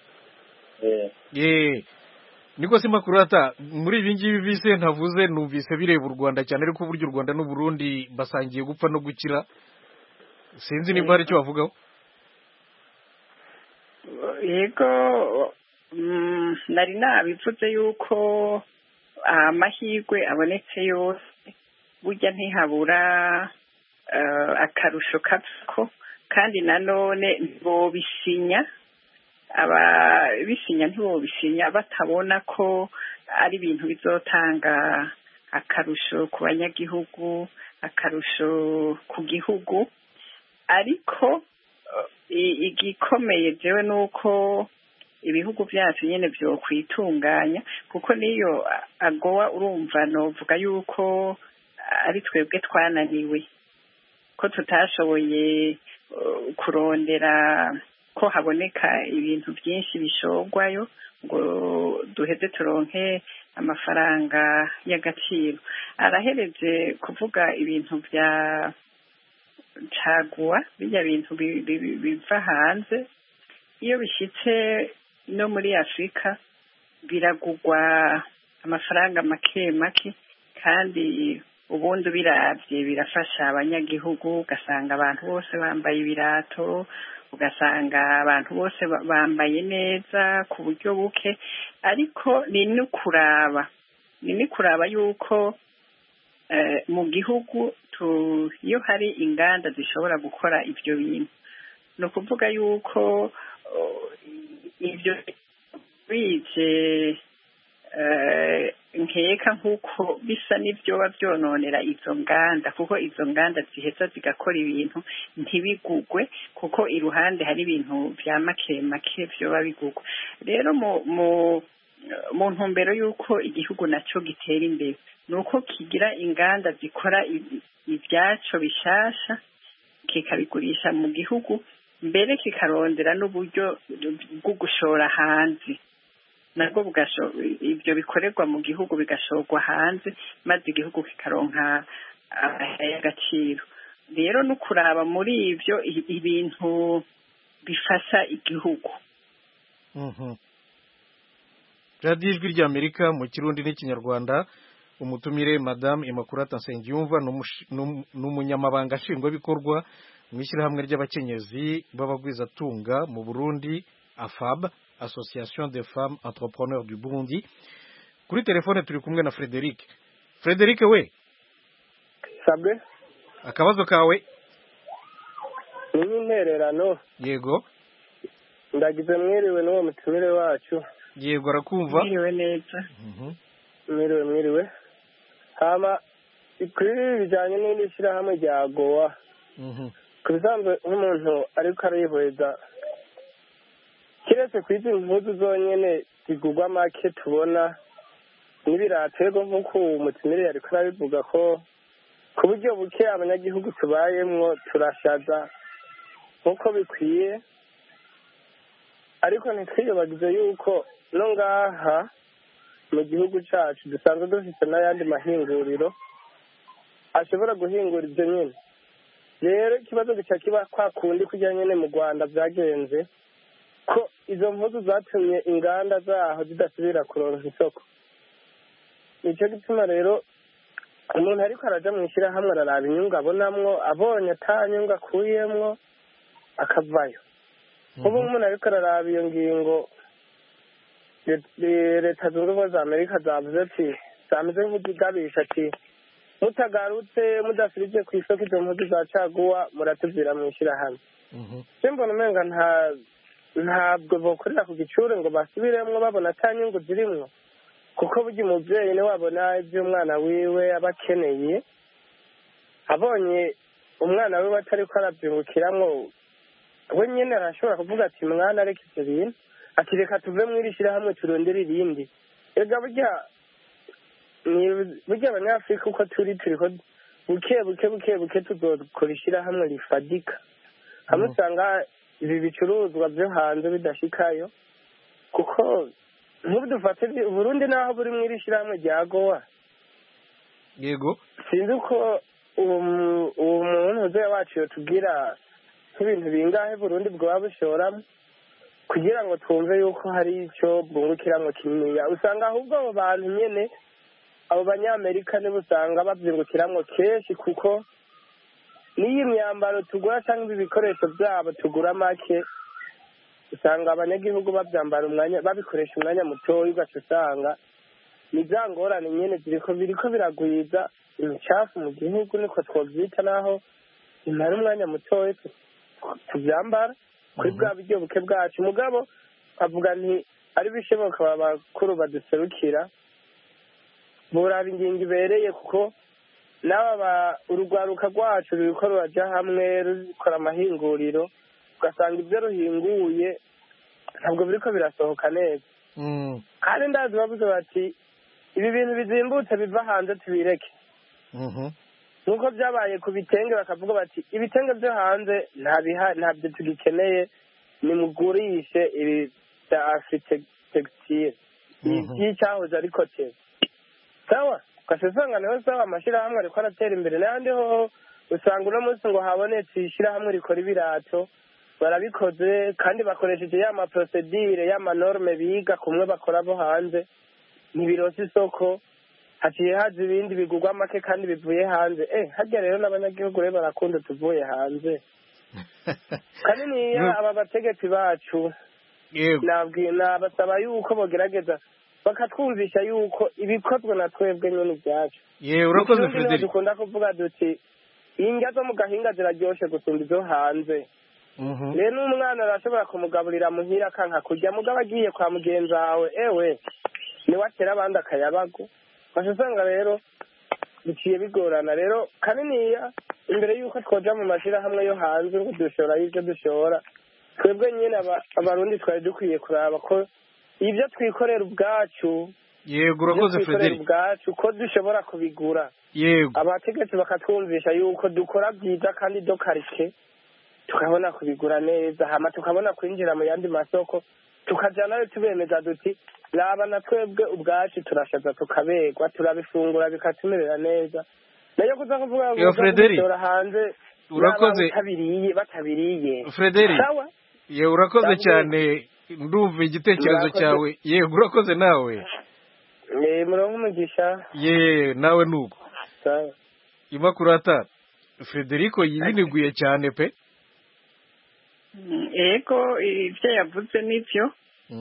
ye niko sima kurata muri ibi ngibi vise ntavuze, numvise bireba u Rwanda cyane, ariko uburyo u Rwanda n'u Burundi basangiye gupfa no gukira, sinzi niba hari icyo bavugaho. Yego nari nabivuze yuko amahirwe abonetse yose burya ntihabura akarusho kako, kandi nanone ntibobisinya, ababisinya ntibobisinya batabona ko ari ibintu bizotanga akarusho ku banyagihugu, akarusho ku gihugu. Ariko igikomeye jewe nuko ibihugu byacu nyene byo kwitunganya, kuko niyo agowa urumva novuga yuko ari twebwe twananiwe, ko tutashoboye kurondera ko haboneka ibintu byinshi bishogwayo ngo duheze turonke amafaranga y'agaciro. Arahereje kuvuga ibintu bya caguwa, bijya bintu biva hanze, iyo bishitse no muri Afrika biragugwa amafaranga make make, kandi ubundi biravye birafasha abanyagihugu. Ugasanga abantu bose bambaye ibirato, ugasanga abantu bose bambaye neza ku buryo buke, ariko ni nukuraba ni nukuraba yuko mu gihugu iyo hari inganda zishobora gukora ibyo bintu, ni ukuvuga yuko ibyo bije nkeka nk'uko bisa n'ibyoba byononera izo nganda, kuko izo nganda ziheza zigakora ibintu ntibigugwe, kuko iruhande hari ibintu bya make make byoba bigugwa. Rero mu mu ntumbero y'uko igihugu nacyo gitera imbere ni uko kigira inganda zikora ibyaco bishasha kikabigurisha mu gihugu mbere kikarondera n'uburyo bwo gushora hanze nabwo ibyo bikorerwa mu gihugu bigashorwa hanze maze igihugu kikaronka agaciro rero no kuraba muri ibyo ibintu bifasha igihugu. radiyo ijwi ry'amerika mu kirundi n'ikinyarwanda umutumire madamu Immaculata Nsengiyumva ni umunyamabanga nshingwabikorwa mu ishyirahamwe ry'abakenyezi b'abagwizatunga mu Burundi afab association des femmes entrepreneurs du Burundi. Kuri telefone turi kumwe na Frederic. Frederic we sabwe akabazo kawe ni intererano. Yego ndagize mwiriwe n'uwo mutumire wacu. Yego arakumva. Mwiriwe neza. Mhm. Mwiriwe mwiriwe. Hama kuri bijanye n'indi shyirahamwe rya Gowa. Mhm. Kubisanzwe nk'umuntu ariko arihweza kiretse kwiza impuzu zonyene zigurwa make tubona n'ibiraterwa nk'uko umutumire yariko arabivuga ko ku buryo buke abanyagihugu tubayemwo turashaza nk'uko bikwiye ariko ntitwiyobagize yuko no ngaha mu gihugu cacu dusanzwe dufite n'ayandi mahinguriro ashobora guhingura ibyo nyine. Rero ikibazo gica kiba kwa kundi kugira nyine mu Rwanda byagenze ko izo mpuzu zatumye inganda zaho zidasubira kuronka isoko. Nicyo gituma rero umuntu ariko araja mu ishyirahamwe araraba inyungu abonamwo abonye ata nyungu akuyemwo akavayo. Ubu umuntu ariko araraba iyo ngingo leta zunze ubumwe za Amerika zavuze ati zameze nk'igigabisha ati mutagarutse mudasubije ku isoko izo mpuzu za caguwa muratuvira mu ishyirahamwe. Je mbona umenga nta ntabwo bokorera ku gicure ngo basubiremwo babona ata nyungu zirimwo kuko burya umuvyeyi ni wabona ivyo umwana wiwe aba akeneye abonye umwana wiwe atariko aravyungukiramwo we nyene arashobora kuvuga ati mwana reka ivyo bintu ati reka tuve mw'iri shyirahamwe turondere irindi. Ega burya burya abanyafurika uko turi turiko buke buke buke buke tuzokora ishyirahamwe rifadika hamwe usanga ibi bicuruzwa vyo hanze bidashikayo kuko nk'ubu dufate Burundi naho buri mw'iri shyirahamwe rya Gowa. Yego sinzi uko uwo muntu uzoya wacu yotubwira nk'ibintu bingahe Burundi bwoba bushoramo kugira ngo twumve yuko hari ico bwungukiramwo kininiya. Usanga ahubwo abo bantu nyene abo banyamerika nibo usanga bavyungukiramwo kenshi kuko n'iyi myambaro tugura cyangwa ibikoresho byabo tugura make usanga abanyagihugu babyambara umwanya babikoresha umwanya mutoya ugaca usanga ni za ngorane nyene ziriko biriko biragwiza imicafu mu gihugu niko twovyita naho imara umwanya mutoya tuvyambara kuri bwa buryo buke bwacu. Mugabo avuga nti ari bishoboka abakuru baduserukira boraba ingingo ibereye kuko n'aba urugwaruka rwacu ruriko ruraja hamwe rukora amahinguriro ugasanga ibyo ruhinguye ntabwo biriko birasohoka neza. Kandi ndazi bavuze bati ibi bintu bizimbutse biva hanze tubireke nk'uko byabaye ku bitenge bakavuga bati ibitenge byo hanze ntabyo tugikeneye nimugurishe ibi bya afritextile y'icyahoze ariko te sawa ugasanga niho sawa amashyirahamwe ariko aratera imbere n'ayandi hoho usanga uno munsi ngo habonetse ishyirahamwe rikora ibirato barabikoze kandi bakoresheje ya maprosedire y'amanorme biga kumwe bakora bo hanze ntibirose isoko haciye haza ibindi bigurwa make kandi bivuye hanze. Eh harya rero n'abanyagihugu rero barakunda tuvuye hanze kandi niya aba bategetsi bacu nabasaba yuko bogerageza bakatwumvisha yuko ibikozwe na twebwe nyene ibyacu. Yewe urakoze Frederic. Dukunda kuvuga duti indya zo mu gahinga ziraryoshe gusumba izo hanze. Rero n'umwana arashobora kumugaburira muhira akanka kurya mugabo agiye kwa mugenzi wawe ewe niwatera abandi akayabago basanga rero biciye bigorana. Rero kaniniya imbere yuko twoja mu mashirahamwe yo hanze ngo dushora ivyo dushora twebwe nyene abarundi twari dukwiye kuraba ko ibyo twikorera ubwacu yego urakoze Frederic ubwacu ko dushobora kubigura yego abategetsi bakatwumvisha yuko dukora byiza kandi dokarike tukabona kubigura neza hama tukabona kwinjira mu yandi masoko tukajanayo tubemeza duti raba na twebwe ubwacu turashaza tukabegwa turabifungura bikatumerera neza nayo kuza kuvuga ngo gushora hanze urakoze batabiriye batabiriye Frederic ye urakoze cyane ndumva igitekerezo cyawe yego urakoze nawe ni murongo umugisha ye nawe nuko Imakurata Frederico yiniguye cyane pe yego ibyo yavuze nibyo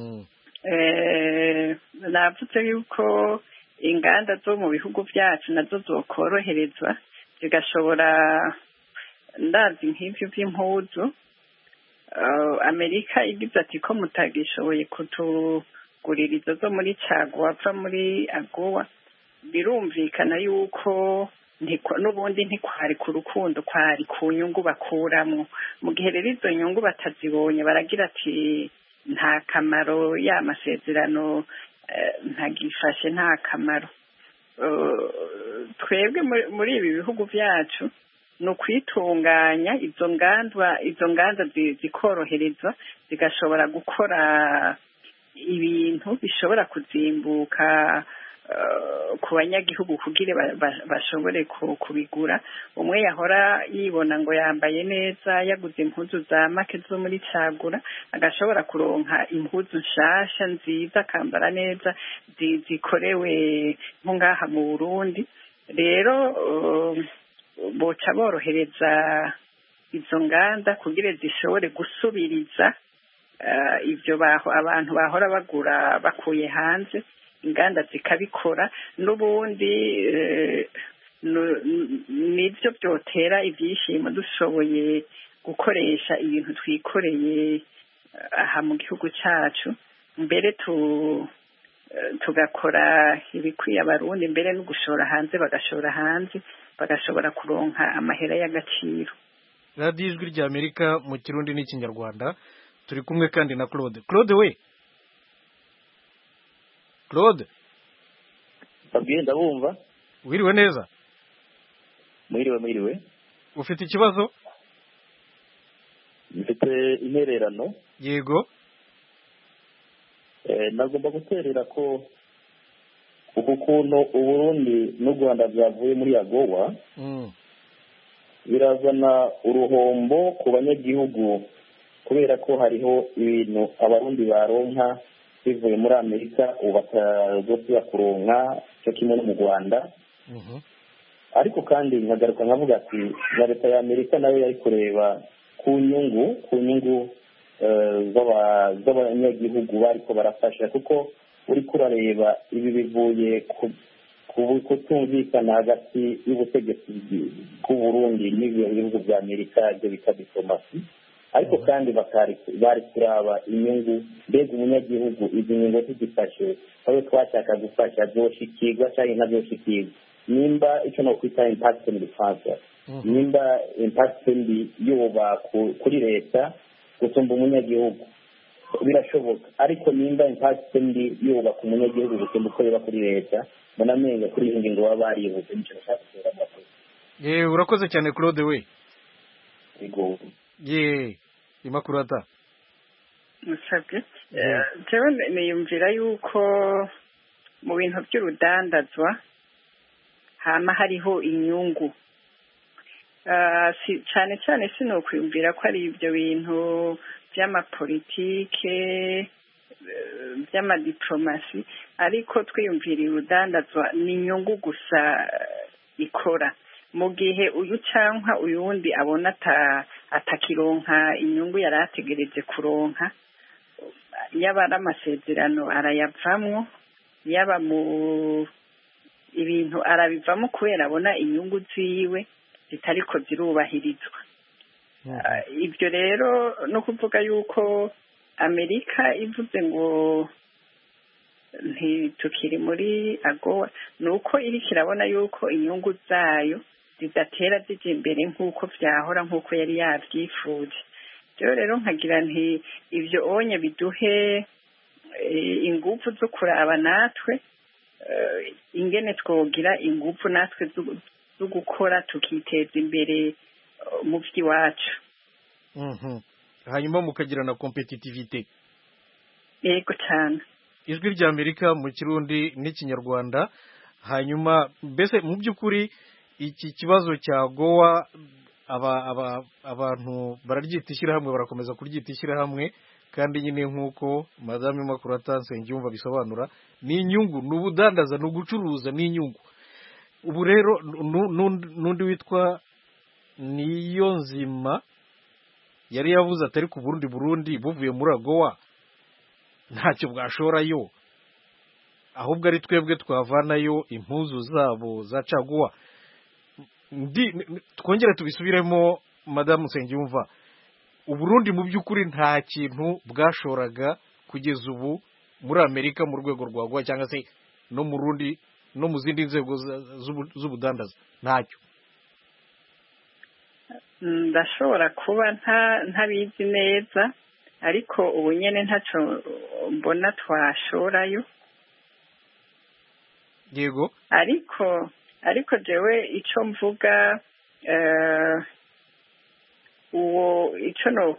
eh navuze yuko inganda zo mu bihugu byacu nazo zokoroherezwa zigashobora ndazi nk'ivyo by'impuzu Amerika igize ati ko mutagishoboye kutuguririza zo muri caguwa va muri agowa birumvikana yuko n'ubundi ntikwari ku rukundo kwari ku nyungu bakuramo mu gihe rero izo nyungu batazibonye baragira ati nta kamaro ya masezerano ntagifashe nta kamaro twebwe muri ibi bihugu byacu ni ukwitunganya izo nganda izo nganda zikorohereza zigashobora gukora ibintu bishobora kuzimbuka ku banyagihugu kugira bashobore kubigura umwe yahora yibona ngo yambaye neza yaguze impuzu za make zo muri cagura agashobora kuronka impuzu nshasha nziza akambara neza zikorewe nko ngaha mu Burundi rero boca borohereza izo nganda kugira zishobore gusubiriza ibyo abantu bahora bagura bakuye hanze inganda zikabikora n'ubundi nibyo byotera ibyishimo dushoboye gukoresha ibintu twikoreye aha mu gihugu cyacu mbere tugakora ibikwiye abarundi mbere no gushora hanze bagashora hanze bagashobora kuronka amahera y'agaciro. radiyo ijwi rya Amerika mu kirundi n'ikinyarwanda turi kumwe kandi na Claude Claude we Claude Babwiye ndabumva wiriwe neza mwiriwe mwiriwe ufite ikibazo mfite intererano yego eh nagomba guterera ko uko kuntu Uburundi n'u Rwanda byavuye muri agowa mm. birazana uruhombo ku banyagihugu kubera ko hariho ibintu abarundi baronka bivuye muri Amerika ubatazosubira kuronka cyo kimwe no mu Rwanda ariko kandi nkagaruka nkavuga ati na leta ya Amerika nayo yari kureba ku nyungu ku nyungu z'abanyagihugu bariko barafasha kuko uri kurareba ibi bivuye ku kutumvikana hagati y'ubutegetsi bw'u Burundi n'ibihugu bya Amerika byo bita diplomasi ariko kandi bari kuraba inyungu mbega umunyagihugu izi nyungu zigifashe aho twashaka gufasha zoshikirwa cyangwa ntabyoshikirwa nimba icyo no kwita impact in the transfer nimba impact mbi yoba kuri leta gusumba umunyagihugu birashoboka ariko nimba impact mbi yoba ku munyagihugu gusumba uko yoba kuri leta banamenga kuri iyi ngingo baba barihuse nicyo nashaka kugira ngo ye urakoze cyane Claude we yego ye Imakurata musabye jewe niyumvira yuko mu bintu by'urudandazwa hama hariho inyungu cyane cyane sinokwiyumvira ko ari ibyo bintu by'amapolitike by'amadiplomasi ariko twiyumvira urudandazwa ni inyungu gusa ikora mu gihe uyu canka uyundi abona atakironka inyungu yari ategereje kuronka yaba ari amasezerano arayavamwo yaba mu ibintu arabivamo kubera abona inyungu ziwe zitariko zirubahirizwa ibyo rero no kuvuga yuko Amerika ivuze ngo ntitukiri muri agowa ni uko iri kirabona yuko inyungu zayo zidatera zijya imbere nk'uko byahora nk'uko yari yabyifuje rero rero nkagira nti ibyo onye biduhe ingufu zo kuraba natwe ingene twogira ingufu natwe zo gukora tukiteza imbere mu by'iwacu. hanyuma mukagira na competitivité. Yego cyane. Ijwi rya Amerika mu Kirundi n'Ikinyarwanda. Hanyuma mbese mu by'ukuri iki kibazo cya gowa aba aba abantu bararyita ishyirahamwe barakomeza kuryita ishyirahamwe kandi nyine nk'uko madame Makurata Nsengiyumva bisobanura ni inyungu n'ubudandaza no gucuruza ni inyungu. Ubu rero n'undi witwa niyo nzima yari yavuze atari ku Burundi Burundi buvuye muri agowa ntacyo bwashorayo ahubwo ari twebwe twavanayo impuzu zabo za caguwa. Twongere tubisubiremo madame Nsengiyumva, Uburundi mu by'ukuri nta kintu bwashoraga kugeza ubu muri Amerika mu rwego rwa gowa cyangwa se no mu Rundi no mu zindi nzego z'ubudandaza ntacyo. Ndashobora kuba ntabizi neza ariko ubu nyene ntacyo mbona twashorayo. Yego. Ariko ariko jewe ico mvuga eh uwo ico no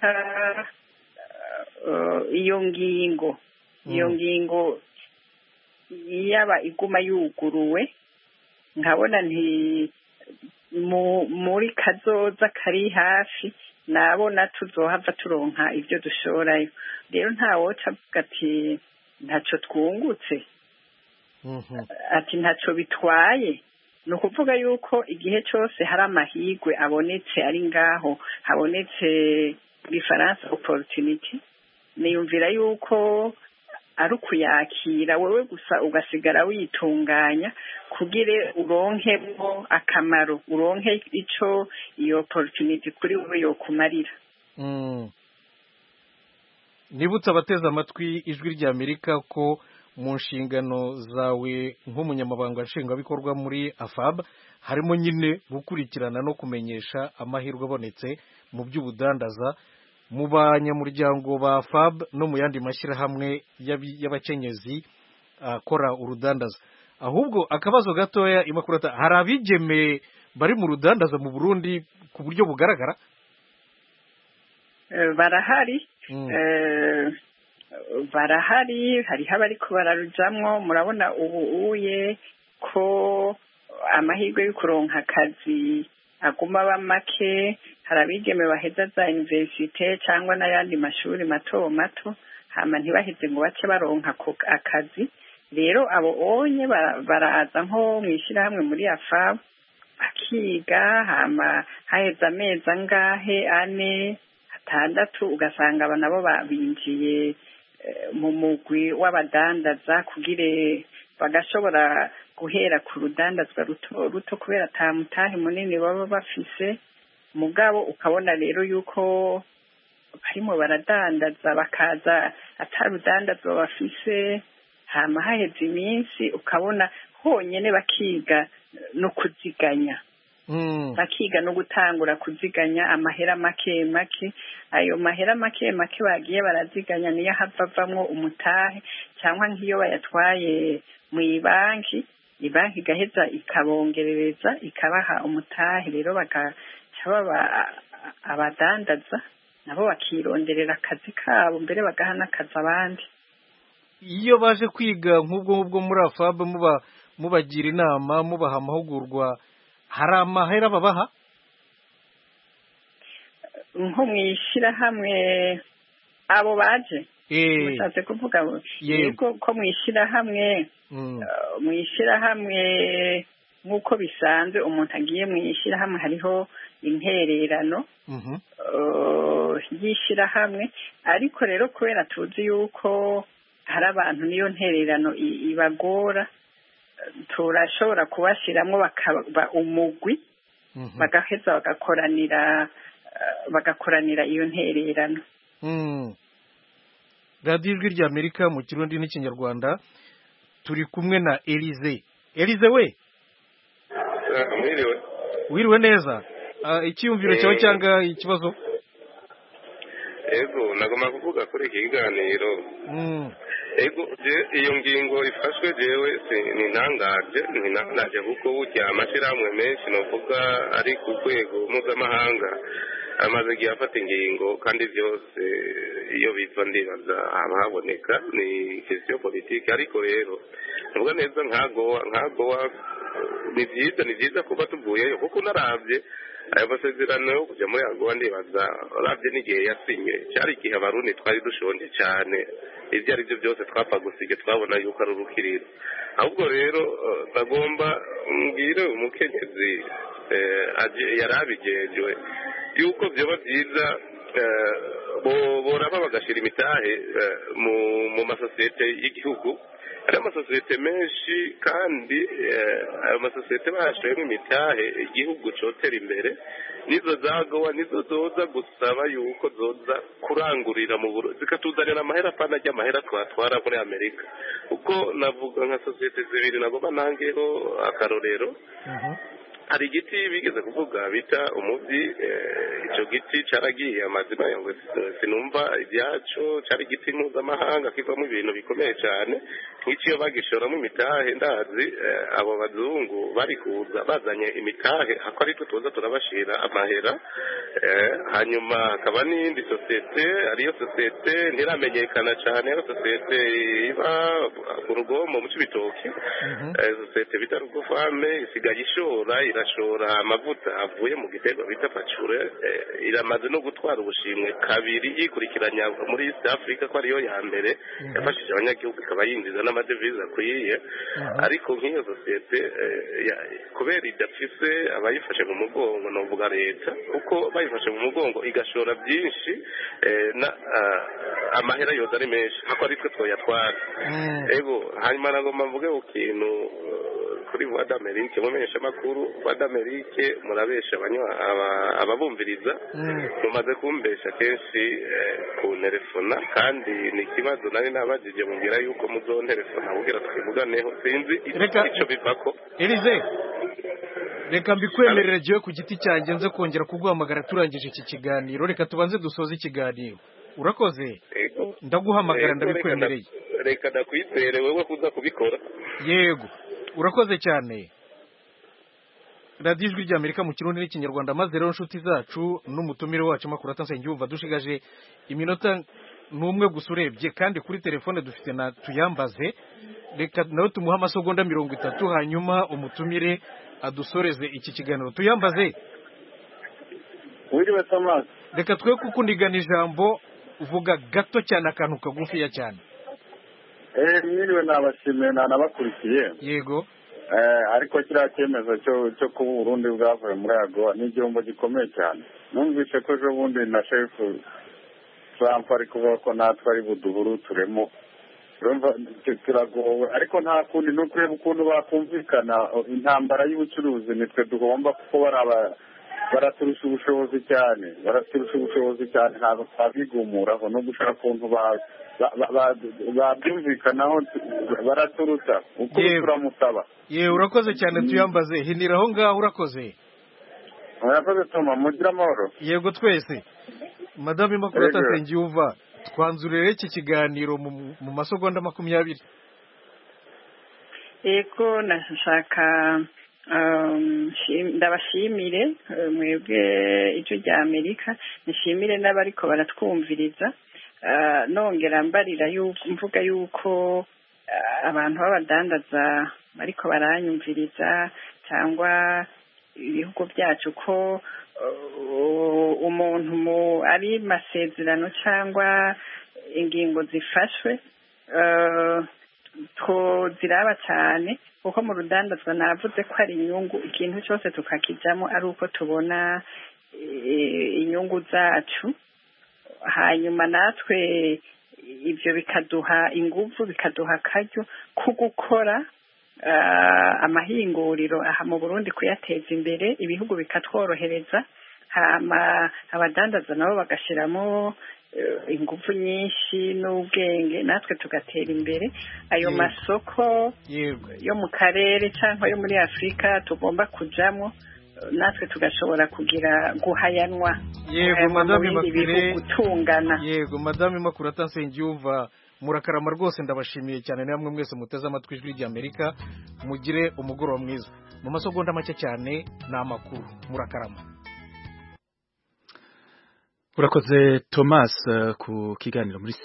iyo ngingo iyo ngingo yaba iguma yuguruwe nkabona nti muri kazoza kari hafi nabona tuzohava turonka ibyo dushorayo. Rero ntawoca avuga ati ntacyo twungutse ati ntacyo bitwaye. Ni ukuvuga yuko igihe cyose hari amahirwe abonetse ari ngaho habonetse Gifaransa opportunity niyumvira yuko ari ukuyakira wowe gusa ugasigara witunganya kugire uronkemo akamaro uronke ico iyo opportunity kuri wowe yo kumarira. Nibutsa abateza amatwi ijwi rya Amerika ko mu nshingano zawe nk'umunyamabanga nshingwabikorwa muri A F A B harimo nyine gukurikirana no kumenyesha amahirwe abonetse mu by'ubudandaza mu banyamuryango ba A F A B no mu yandi mashyirahamwe y'abakenyezi akora urudandaza. Ahubwo akabazo gatoya Imakurata, hari abigeme bari mu rudandaza mu Burundi ku buryo bugaragara? Barahari. barahari hariho abariko bararujamwo. Murabona ubu uye ko amahirwe yo kuronka akazi aguma aba make. Hari abigeme baheza za universite cyangwa n'ayandi mashuri mato mato hama ntibaheze ngo bace baronka akazi. Rero abo onye baraza nko mwishirahamwe muri A F A B bakiga hama haheza amezi angahe ane atandatu ugasanga aba nabo babinjiye mu mugwi w'abadandaza kugire bagashobora guhera ku rudandazwa ruto ruto kubera atamutahe munini baba bafise. Mugabo ukabona rero yuko barimo baradandaza bakaza atarudandazwa bafise hama haheze iminsi ukabona honyene bakiga no kuziganya. Mm. Bakiga no gutangura kuziganya amahera make make. Ayo mahera make make bagiye baraziganya niyo havavamwo umutahe cyangwa nk'iyo bayatwaye mu ibanki ibanki gaheza ikabongerereza ikabaha umutahe. Rero baba abadandaza nabo bakironderera akazi kabo mbere bagaha n'akazi abandi. Iyo baje kwiga nk'ubwo nk'ubwo muri A F A B muba mubagira inama mubaha amahugurwa hari amahera babaha? Nko mwishirahamwe abo baje mushatse kuvuga yego ko mwishirahamwe mwishirahamwe nk'uko bisanzwe umuntu agiye mwishirahamwe hariho intererano y'ishirahamwe. Ariko rero kubera tuzi yuko hari abantu niyo ntererano ibagora turashobora kubashiramwo bakaba umugwi bagaheza bagakoranira bagakoranira iyo ntererano. Radio Ijwi rya Amerika mu Kirundi n'Ikinyarwanda turi kumwe na Elize. Elize we mwiriwe wiriwe neza. Icyumviro cyawe cyangwa ikibazo? ego nagomba kuvuga kuri iki kiganiro ego iyo ngingo ifashwe jewe nintangaje nintangaje kuko burya amashyirahamwe menshi novuga ari ku rwego mpuzamahanga amaze igihe afata ingingo kandi byose iyo biva ndibaza haba haboneka ni question politique ariko rero nubwo neza nkagowa nkagowa ni byiza ni byiza kuba tuvuyeyo kuko narabye ayo masezerano yo kujya muri agowa ndibaza urabye n'igihe yasinye cyari igihe abarundi twari dushonje cyane ibyo ari byo byose twapfa gusige twabona yuko ari urukiriro ahubwo rero bagomba mbwire umukenyezi yari abigejwe yuko byaba byiza boraba bagashyira imitahe mu masosiyete y'igihugu hari amasosiyete menshi kandi ayo masosiyete bashoyemo imitahe igihugu cyotera imbere nizo zagowa nizo zoza gusaba yuko zoza kurangurira mu buro zikatuzanira amahera apana ajya amahera twatwara muri amerika kuko navuga nka sosiyete zibiri nagomba nangeho akarorero hari igiti bigeze kuvuga bita umubyi icyo giti cyaragiye amazina yango sinumva ibyacu cyari igiti mpuzamahanga kivamo ibintu bikomeye cyane nk'icyo bagishoramo imitahe ndazi abo bazungu bari kuza bazanye imitahe ako ari tuza turabashira amahera hanyuma hakaba n'indi sosiyete ariyo sosiyete ntiramenyekana cyane iyo sosiyete iba ku rugombo mu cy'ibitoki sosiyete bita rugofame isigaye ishora irashora amavuta avuye mu gitego bita pacure iramaze no gutwara ubushimwe kabiri yikurikiranya muri East Africa ko ariyo ya mbere yafashije abanyagihugu ikaba yinjiza n'amadevize akwiye ariko nk'iyo sosiyete kubera idafise abayifashe mu mugongo novuga leta kuko bayifashe mu mugongo igashora byinshi na amahera yoza ari menshi hako ari twe twoyatwara ego hanyuma nagomba mvuge ukintu kuri voix d'Amerique mumenyesha makuru voix d'Amerique murabesha abanywa ababumviriza mumaze kumbesha kenshi ku telefona kandi ni kibazo nari nabajije mugira yuko muzontelefona kugira twivuganeho sinzi icyo bivako Elize reka mbikwemerere jewe ku giti cyanjye nze kongera kuguhamagara turangije iki kiganiro reka tubanze dusoze ikiganiro urakoze ndaguhamagara ndabikwemereye reka ndakwizere wewe kuza kubikora yego urakoze cyane radiyo ijwi ry'amerika mu kirundi n'ikinyarwanda maze rero inshuti zacu n'umutumire wacu makuru atansenge yumva dushigaje iminota n'umwe gusa urebye kandi kuri telefone dufite na tuyambaze reka nawe tumuha amasegonda mirongo itatu hanyuma umutumire adusoreze iki kiganiro tuyambaze wiriwe Thomas reka twe kukundigana ijambo uvuga gato cyane akantu kagufiya cyane eh mwiriwe nabashimiye nanabakurikiye yego eh ariko kiriya cyemezo cyo cyo ku Burundi bwavuye muri agowa ni igihombo gikomeye cyane numvise ko ejo bundi na chef Trump ari kuvuga ko natwe ari buduhuru turemo urumva turagowe ariko nta kundi no kureba ukuntu bakumvikana intambara y'ubucuruzi nitwe duhomba kuko baraba baraturusha ubushobozi cyane baraturusha ubushobozi cyane ntabwo twabigumuraho no gushaka ukuntu babyumvikanaho baraturuta uko turamusaba yewe urakoze cyane tuyambaze hinira aho ngaho urakoze urakoze Toma mugira amahoro yego twese madame Immaculée Nsengiyumva twanzurire iki kiganiro mu masegonda makumyabiri yego nashaka ndabashimire mwebwe ijwi rya Amerika nishimire n'abariko baratwumviriza nongera mbarira mvuga yuko abantu b'abadandaza bariko baranyumviriza cyangwa ibihugu byacu ko umuntu ari masezerano cyangwa ingingo zifashwe ziraba cyane kuko mu rudandazwa navuze ko ari inyungu ikintu cyose tukakijyamo ari uko tubona inyungu zacu hanyuma natwe ibyo bikaduha ingufu bikaduha akaryo ko gukora amahinguriro aha mu Burundi kuyateza imbere ibihugu bikatworohereza hama abadandaza nabo bagashyiramo ingufu nyinshi n'ubwenge natwe tugatera imbere ayo masoko yo mu karere cyangwa yo muri Afurika tugomba kujyamo natwe tugashobora kugira guhayanwa yego madame Makure gutungana yego madame Makure atansengiyumva murakarama rwose ndabashimiye cyane namwe mwese muteze amatwi ijwi ry'Amerika mugire umugoroba mwiza mu masegonda make cyane n'amakuru murakarama urakoze Thomas ku kiganiro muri